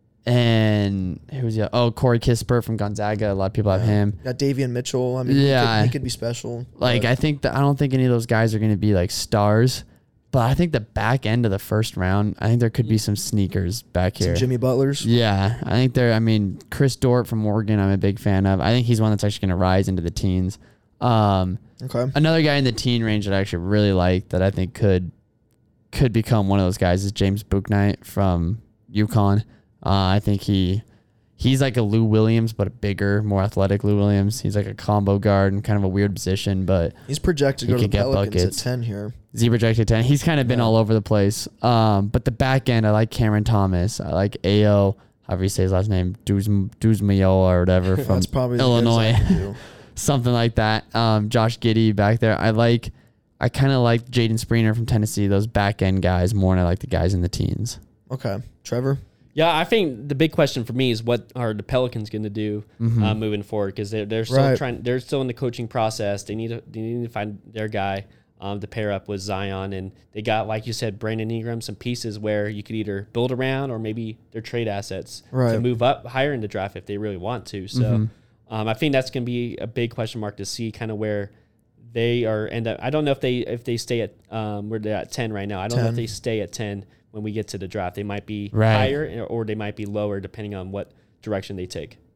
and who's the oh Corey Kispert from Gonzaga? A lot of people have him. Got Davian Mitchell. I mean, Yeah. he, could, he could be special. Like but- I think that I don't think any of those guys are gonna be like stars, but I think the back end of the first round, I think there could be some sneakers back some here. Jimmy Butlers. Yeah, I think they're. I mean, Chris Dort from Oregon, I'm a big fan of. I think he's one that's actually going to rise into the teens. Um, Okay. another guy in the teen range that I actually really like that I think could could become one of those guys is James Bouknight from UConn. Uh, I think he he's like a Lou Williams, but a bigger, more athletic Lou Williams. He's like a combo guard and kind of a weird position, but He's projected to He go to could the get Pelicans buckets. at ten here. Z projected ten. He's kind of been Yeah. all over the place. Um, but the back end, I like Cameron Thomas. I like Ayo, however you say his last name, Duz- Duzmayoa or whatever from That's probably as good as Illinois. I can do. Something like that. Um, Josh Giddey back there. I like. I kind of like Jaden Springer from Tennessee. Those back end guys more than I like the guys in the teens. Okay. Trevor? Yeah, I think the big question for me is what are the Pelicans going to do uh, moving forward? Because they're they're still Right. trying. They're still in the coaching process. They need to they need to find their guy um, to pair up with Zion, and they got, like you said, Brandon Ingram, some pieces where you could either build around or maybe their trade assets Right. to move up higher in the draft if they really want to. So um, I think that's going to be a big question mark to see kind of where they are end up. I don't know if they if they stay at um, where they're at ten right now. I don't know if ten. they stay at ten when we get to the draft. They might be Right. higher or they might be lower depending on what direction they take.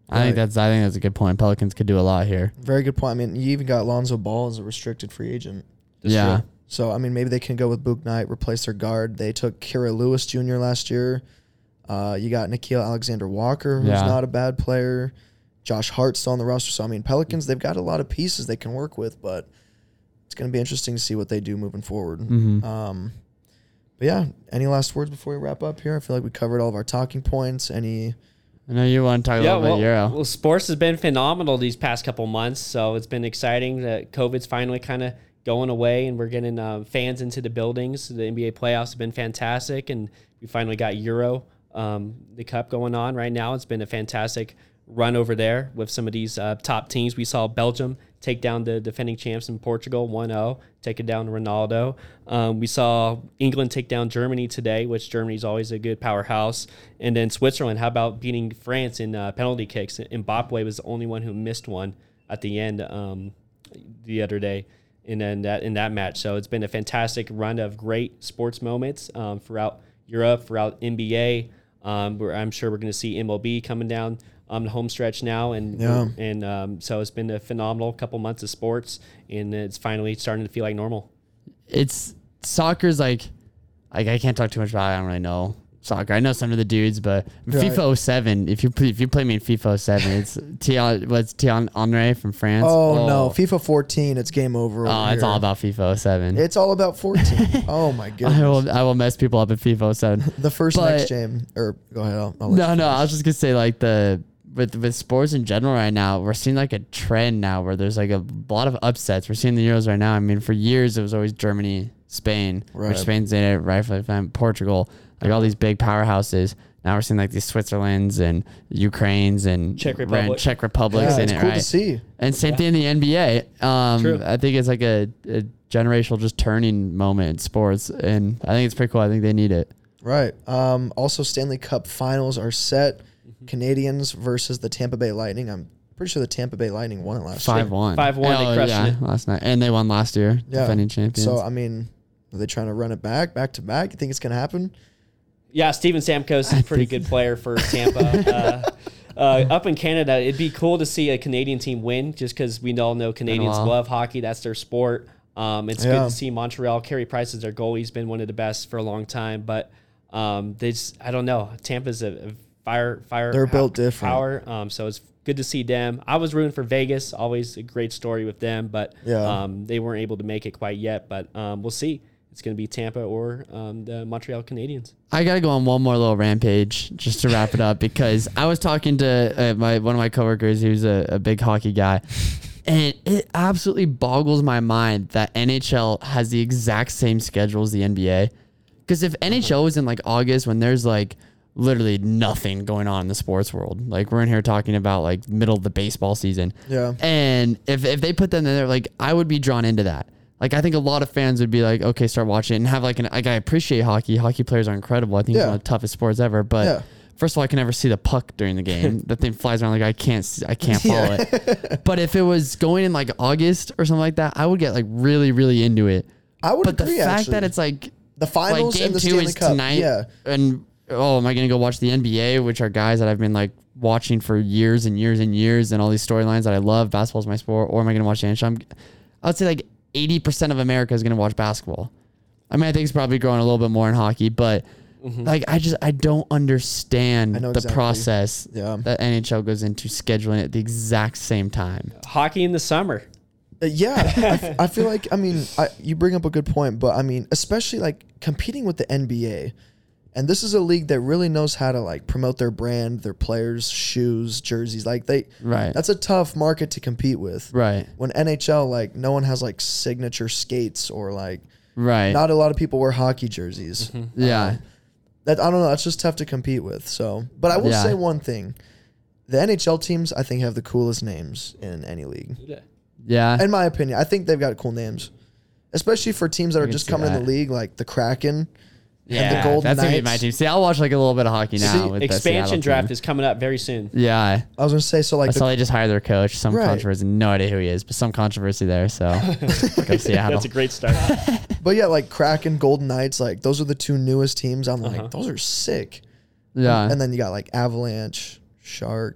I think that's I think that's a good point. Pelicans could do a lot here. Very good point. I mean, you even got Lonzo Ball as a restricted free agent. yeah. true. So, I mean, maybe they can go with Book Knight, replace their guard. They took Kira Lewis Junior last year. Uh, you got Nikhil Alexander-Walker, who's Yeah. not a bad player. Josh Hart's still on the roster. So, I mean, Pelicans, they've got a lot of pieces they can work with, but it's going to be interesting to see what they do moving forward. Mhm. Um, but, yeah, any last words before we wrap up here? I feel like we covered all of our talking points. Any... I know you want to talk a Yeah, little well, bit Euro. well, sports has been phenomenal these past couple months, so it's been exciting that COVID's finally kind of going away, and we're getting uh, fans into the buildings. The N B A playoffs have been fantastic, and we finally got Euro, um, the Cup going on right now. It's been a fantastic run over there with some of these uh, top teams. We saw Belgium take down the defending champs in Portugal one oh, taking down Ronaldo. Um, we saw England take down Germany today, which Germany's always a good powerhouse. And then Switzerland, how about beating France in uh, penalty kicks? Mbappe was the only one who missed one at the end um, the other day in, in, that, in that match. So it's been a fantastic run of great sports moments um, throughout Europe, throughout N B A. Um, where I'm sure we're going to see M L B coming down um, the home stretch now, and Yeah. and um, so it's been a phenomenal couple months of sports, and it's finally starting to feel like normal. It's soccer's like, like I can't talk too much about it. I don't really know soccer. I know some of the dudes, but Right. FIFA oh seven. If you play, if you play me in FIFA oh seven, it's Thierry, what's Thierry Henry from France. Oh, no. FIFA fourteen, it's game over. over Oh, it's here. all about FIFA oh seven. It's all about fourteen. Oh, my goodness. I will I will mess people up in FIFA oh seven. The first But- next game, or go ahead. I'll, I'll let No, you no. finish. I was just gonna say like the with with sports in general right now, we're seeing like a trend now where there's like a lot of upsets. We're seeing the Euros right now. I mean, for years it was always Germany, Spain, Right. which Spain's in it, rightfully fine, Portugal, like all these big powerhouses. Now we're seeing like these Switzerlands and Ukraines and Czech ran- Republic. Czech Republics Yeah, in it's it, cool right? to see. And same thing in the N B A. Um, True. I think it's like a, a generational just turning moment in sports, and I think it's pretty cool. I think they need it. Right. Um, also, Stanley Cup finals are set. Canadians versus the Tampa Bay Lightning. I'm pretty sure the Tampa Bay Lightning won it last year. Five one. five one, they crushed yeah, it. last night, and they won last year, Yeah. defending champions. So, I mean, are they trying to run it back, back to back? You think it's going to happen? Yeah, Steven Stamkos is a pretty good player for Tampa. uh, uh, up in Canada, it'd be cool to see a Canadian team win, just because we all know Canadians while. love hockey. That's their sport. Um, it's Yeah. good to see Montreal. Carey Price is their goalie. He's been one of the best for a long time. But um, they just, I don't know. Tampa's a, a fire, fire. They're pow- built different. Power. Um, so it's good to see them. I was rooting for Vegas. Always a great story with them, but Yeah. um, they weren't able to make it quite yet. But um, we'll see. It's going to be Tampa or um, the Montreal Canadiens. I gotta go on one more little rampage just to wrap it up because I was talking to uh, my one of my coworkers who's a, a big hockey guy, and it absolutely boggles my mind that N H L has the exact same schedule as the N B A. Because if N H L was in like August when there's like literally nothing going on in the sports world, like we're in here talking about like middle of the baseball season, Yeah. and if if they put them in there, like I would be drawn into that. Like I think a lot of fans would be like, okay, start watching it and have like an like I appreciate hockey. Hockey players are incredible. I think it's Yeah. one of the toughest sports ever. But Yeah. first of all, I can never see the puck during the game. That thing flies around like I can't see- I can't follow it. But if it was going in like August or something like that, I would get like really really into it. I would But the agree, fact actually. that it's like The like finals game and the two Stanley is Cup. tonight, Yeah. and oh, am I gonna go watch the N B A, which are guys that I've been like watching for years and years and years, and all these storylines that I love. Basketball's my sport, or am I gonna watch the N H L? I'm, I would say like eighty percent of America is gonna watch basketball. I mean, I think it's probably growing a little bit more in hockey, but like I just I don't understand I know the exactly. process Yeah. that N H L goes into scheduling it at the exact same time. Hockey in the summer. Uh, yeah, I, f- I feel like I mean I, you bring up a good point, but I mean especially like competing with the N B A, and this is a league that really knows how to like promote their brand, their players, shoes, jerseys. Like they, Right. That's a tough market to compete with. Right. When N H L, like no one has like signature skates or like Right. not a lot of people wear hockey jerseys. yeah. That I don't know. That's just tough to compete with. So, but I will Yeah. say one thing: the N H L teams I think have the coolest names in any league. Yeah. In my opinion, I think they've got cool names, especially for teams that are can just see coming in that. the league, like the Kraken yeah. and the Golden That's gonna be my Knights. team. See, I'll watch like a little bit of hockey now. See, with the Expansion Seattle draft team. is coming up very soon. Yeah. I was gonna say so, I like saw the, they just hired their coach. Some Right. controversy. No idea who he is, but some controversy there. So go Seattle. That's a great start. but yeah, like Kraken, Golden Knights, like those are the two newest teams. I'm like, Uh-huh. those are sick. yeah. And then you got like Avalanche, Sharks.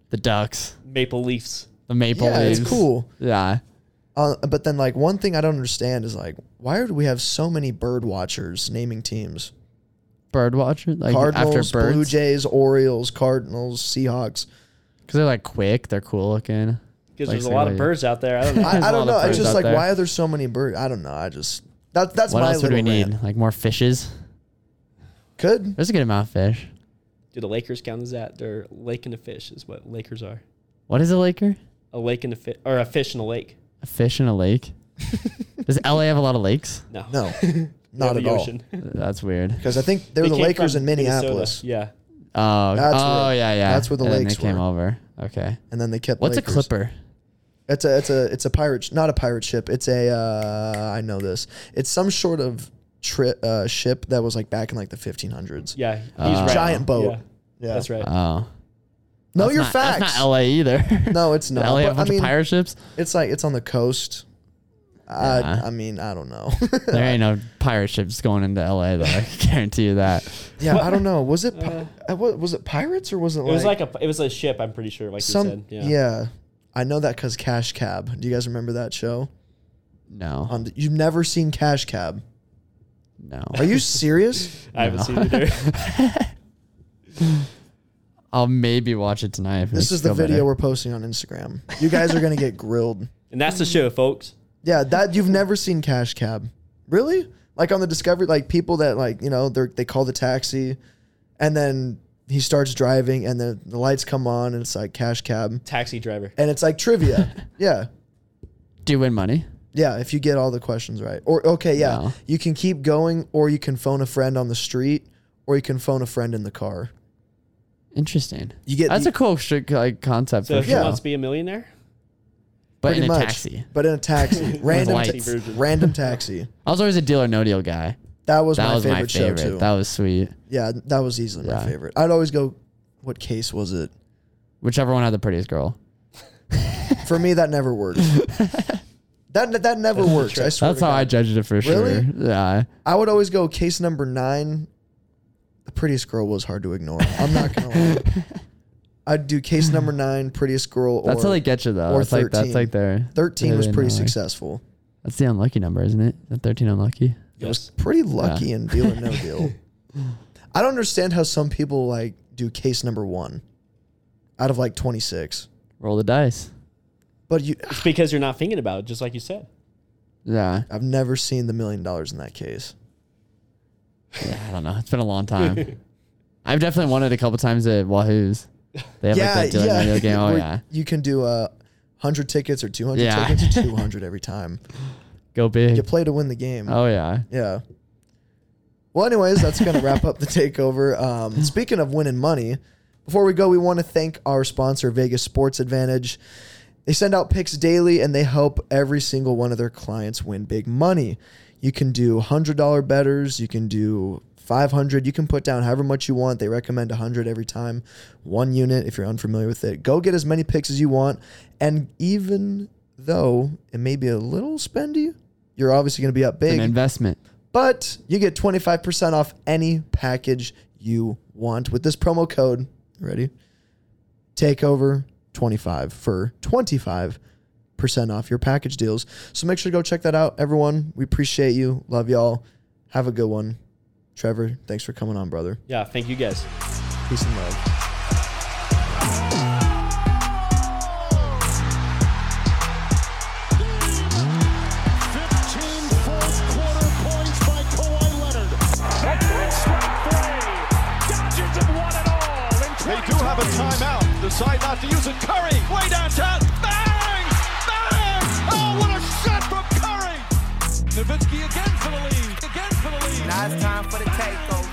The Ducks. Maple Leafs. The Maple Yeah, Leafs. it's cool. Yeah. Uh, but then, like, one thing I don't understand is, like, why do we have so many bird watchers naming teams? Bird watcher? Like Cardinals, after birds? Blue Jays, Orioles, Cardinals, Seahawks. Because they're like quick. They're cool looking. Because Like, there's a lot of really- birds out there. I don't know. I, There's a I don't lot know. of It's birds just out like, there. why are there so many birds? I don't know. I just that that's What my else would little we need? rant. Like more fishes? Could There's a good amount of fish. Do the Lakers count as that? They're lake and a fish is what Lakers are. What is a laker? A lake and a fish, or a fish in a lake. A fish in a lake? Does L A have a lot of lakes? No. no, They not have at the all. ocean. That's weird. Because I think they're They the came Lakers from in Minneapolis, Minnesota. Oh, That's oh where- yeah, yeah. that's where the And then lakes they came were. over. Okay. and then they kept. What's Lakers. a clipper? It's a it's a it's a pirate, sh- not a pirate ship. It's a uh, I know this. It's some sort of tri- uh, ship that was like back in like the fifteen hundreds. Yeah. He's Uh, right. Giant boat. Yeah, Yeah, that's right. Oh. No, That's your not, facts. That's not L A either. No, it's not. L A have a But, bunch I mean, of pirate ships? it's like it's on the coast. I Yeah. I mean I don't know. There ain't no pirate ships going into L A though. I can guarantee you that. Yeah, I don't know. Was it pi- uh, what was it pirates or was it It like was like a it was a ship. I'm pretty sure, like some you said. Yeah. yeah. I know that because Cash Cab. Do you guys remember that show? No. On the, you've never seen Cash Cab? No. Are you serious? I haven't No. seen it either. I'll maybe watch it tonight. If it This makes is me the feel video better. we're posting on Instagram. You guys are gonna get grilled. And that's the show, folks. Yeah, that you've never seen Cash Cab, really? Like on the Discovery, like people that like you know they they call the taxi, and then he starts driving, and then the lights come on, and it's like Cash Cab, Taxi driver. and it's like trivia. Yeah, Do you win money? yeah. If you get all the questions right, or okay, yeah, No. you can keep going, or you can phone a friend on the street, or you can phone a friend in the car. Interesting. You get That's the- a cool strict, like concept So for if he sure. Yeah. wants to be a millionaire, But pretty in a much, taxi. but in a taxi, random, lights. ta- random taxi. I was always a deal or no deal guy. That was That my was favorite, my show favorite. too. That was sweet. Yeah, that was easily my Yeah. favorite. I'd always go, what case was it? Whichever one had the prettiest girl. For me, that never works. that that never works. I swear. That's to how I God. judged it for Really? sure. Yeah. I would always go case number nine. The prettiest girl was hard to ignore. I'm not gonna lie. I'd do case number nine, prettiest girl. Or That's how they get you though. or That's like that's thirteen. like their thirteen yeah, was they pretty know, like- successful. That's the unlucky number, isn't it? Is that thirteen unlucky? It was pretty lucky in Deal or No Deal. I don't understand how some people like do case number one out of like twenty-six. Roll the dice. But you, it's because you're not thinking about it, just like you said. Yeah. I've never seen the million dollars in that case. Yeah, I don't know. It's been a long time. I've definitely won it a couple times at Wahoo's. They have yeah, like that deal or no yeah. deal game. Oh Where yeah. You can do a uh, hundred tickets or two hundred Yeah. tickets or two hundred every time. Go big. You play to win the game. Oh yeah. Yeah. Well, anyways, that's going to wrap up the takeover. Um, speaking of winning money, before we go, we want to thank our sponsor, Vegas Sports Advantage. They send out picks daily, and they help every single one of their clients win big money. You can do one hundred dollars bettors. You can do five hundred. You can put down however much you want. They recommend one hundred every time. One unit, if you're unfamiliar with it. Go get as many picks as you want. And even though it may be a little spendy, you're obviously going to be up big. An investment. But you get twenty-five percent off any package you want with this promo code. Ready? Takeover twenty-five for twenty-five percent off your package deals. So make sure to go check that out, everyone. We appreciate you. Love y'all. Have a good one. Trevor, thanks for coming on, brother. Yeah, thank you guys. Peace and love. They do have a timeout. Decide not to use it. Curry, way downtown. Bang! Bang! Oh, what a shot from Curry! Nowitzki again for the lead. Again for the lead. Now it's time for the takeover.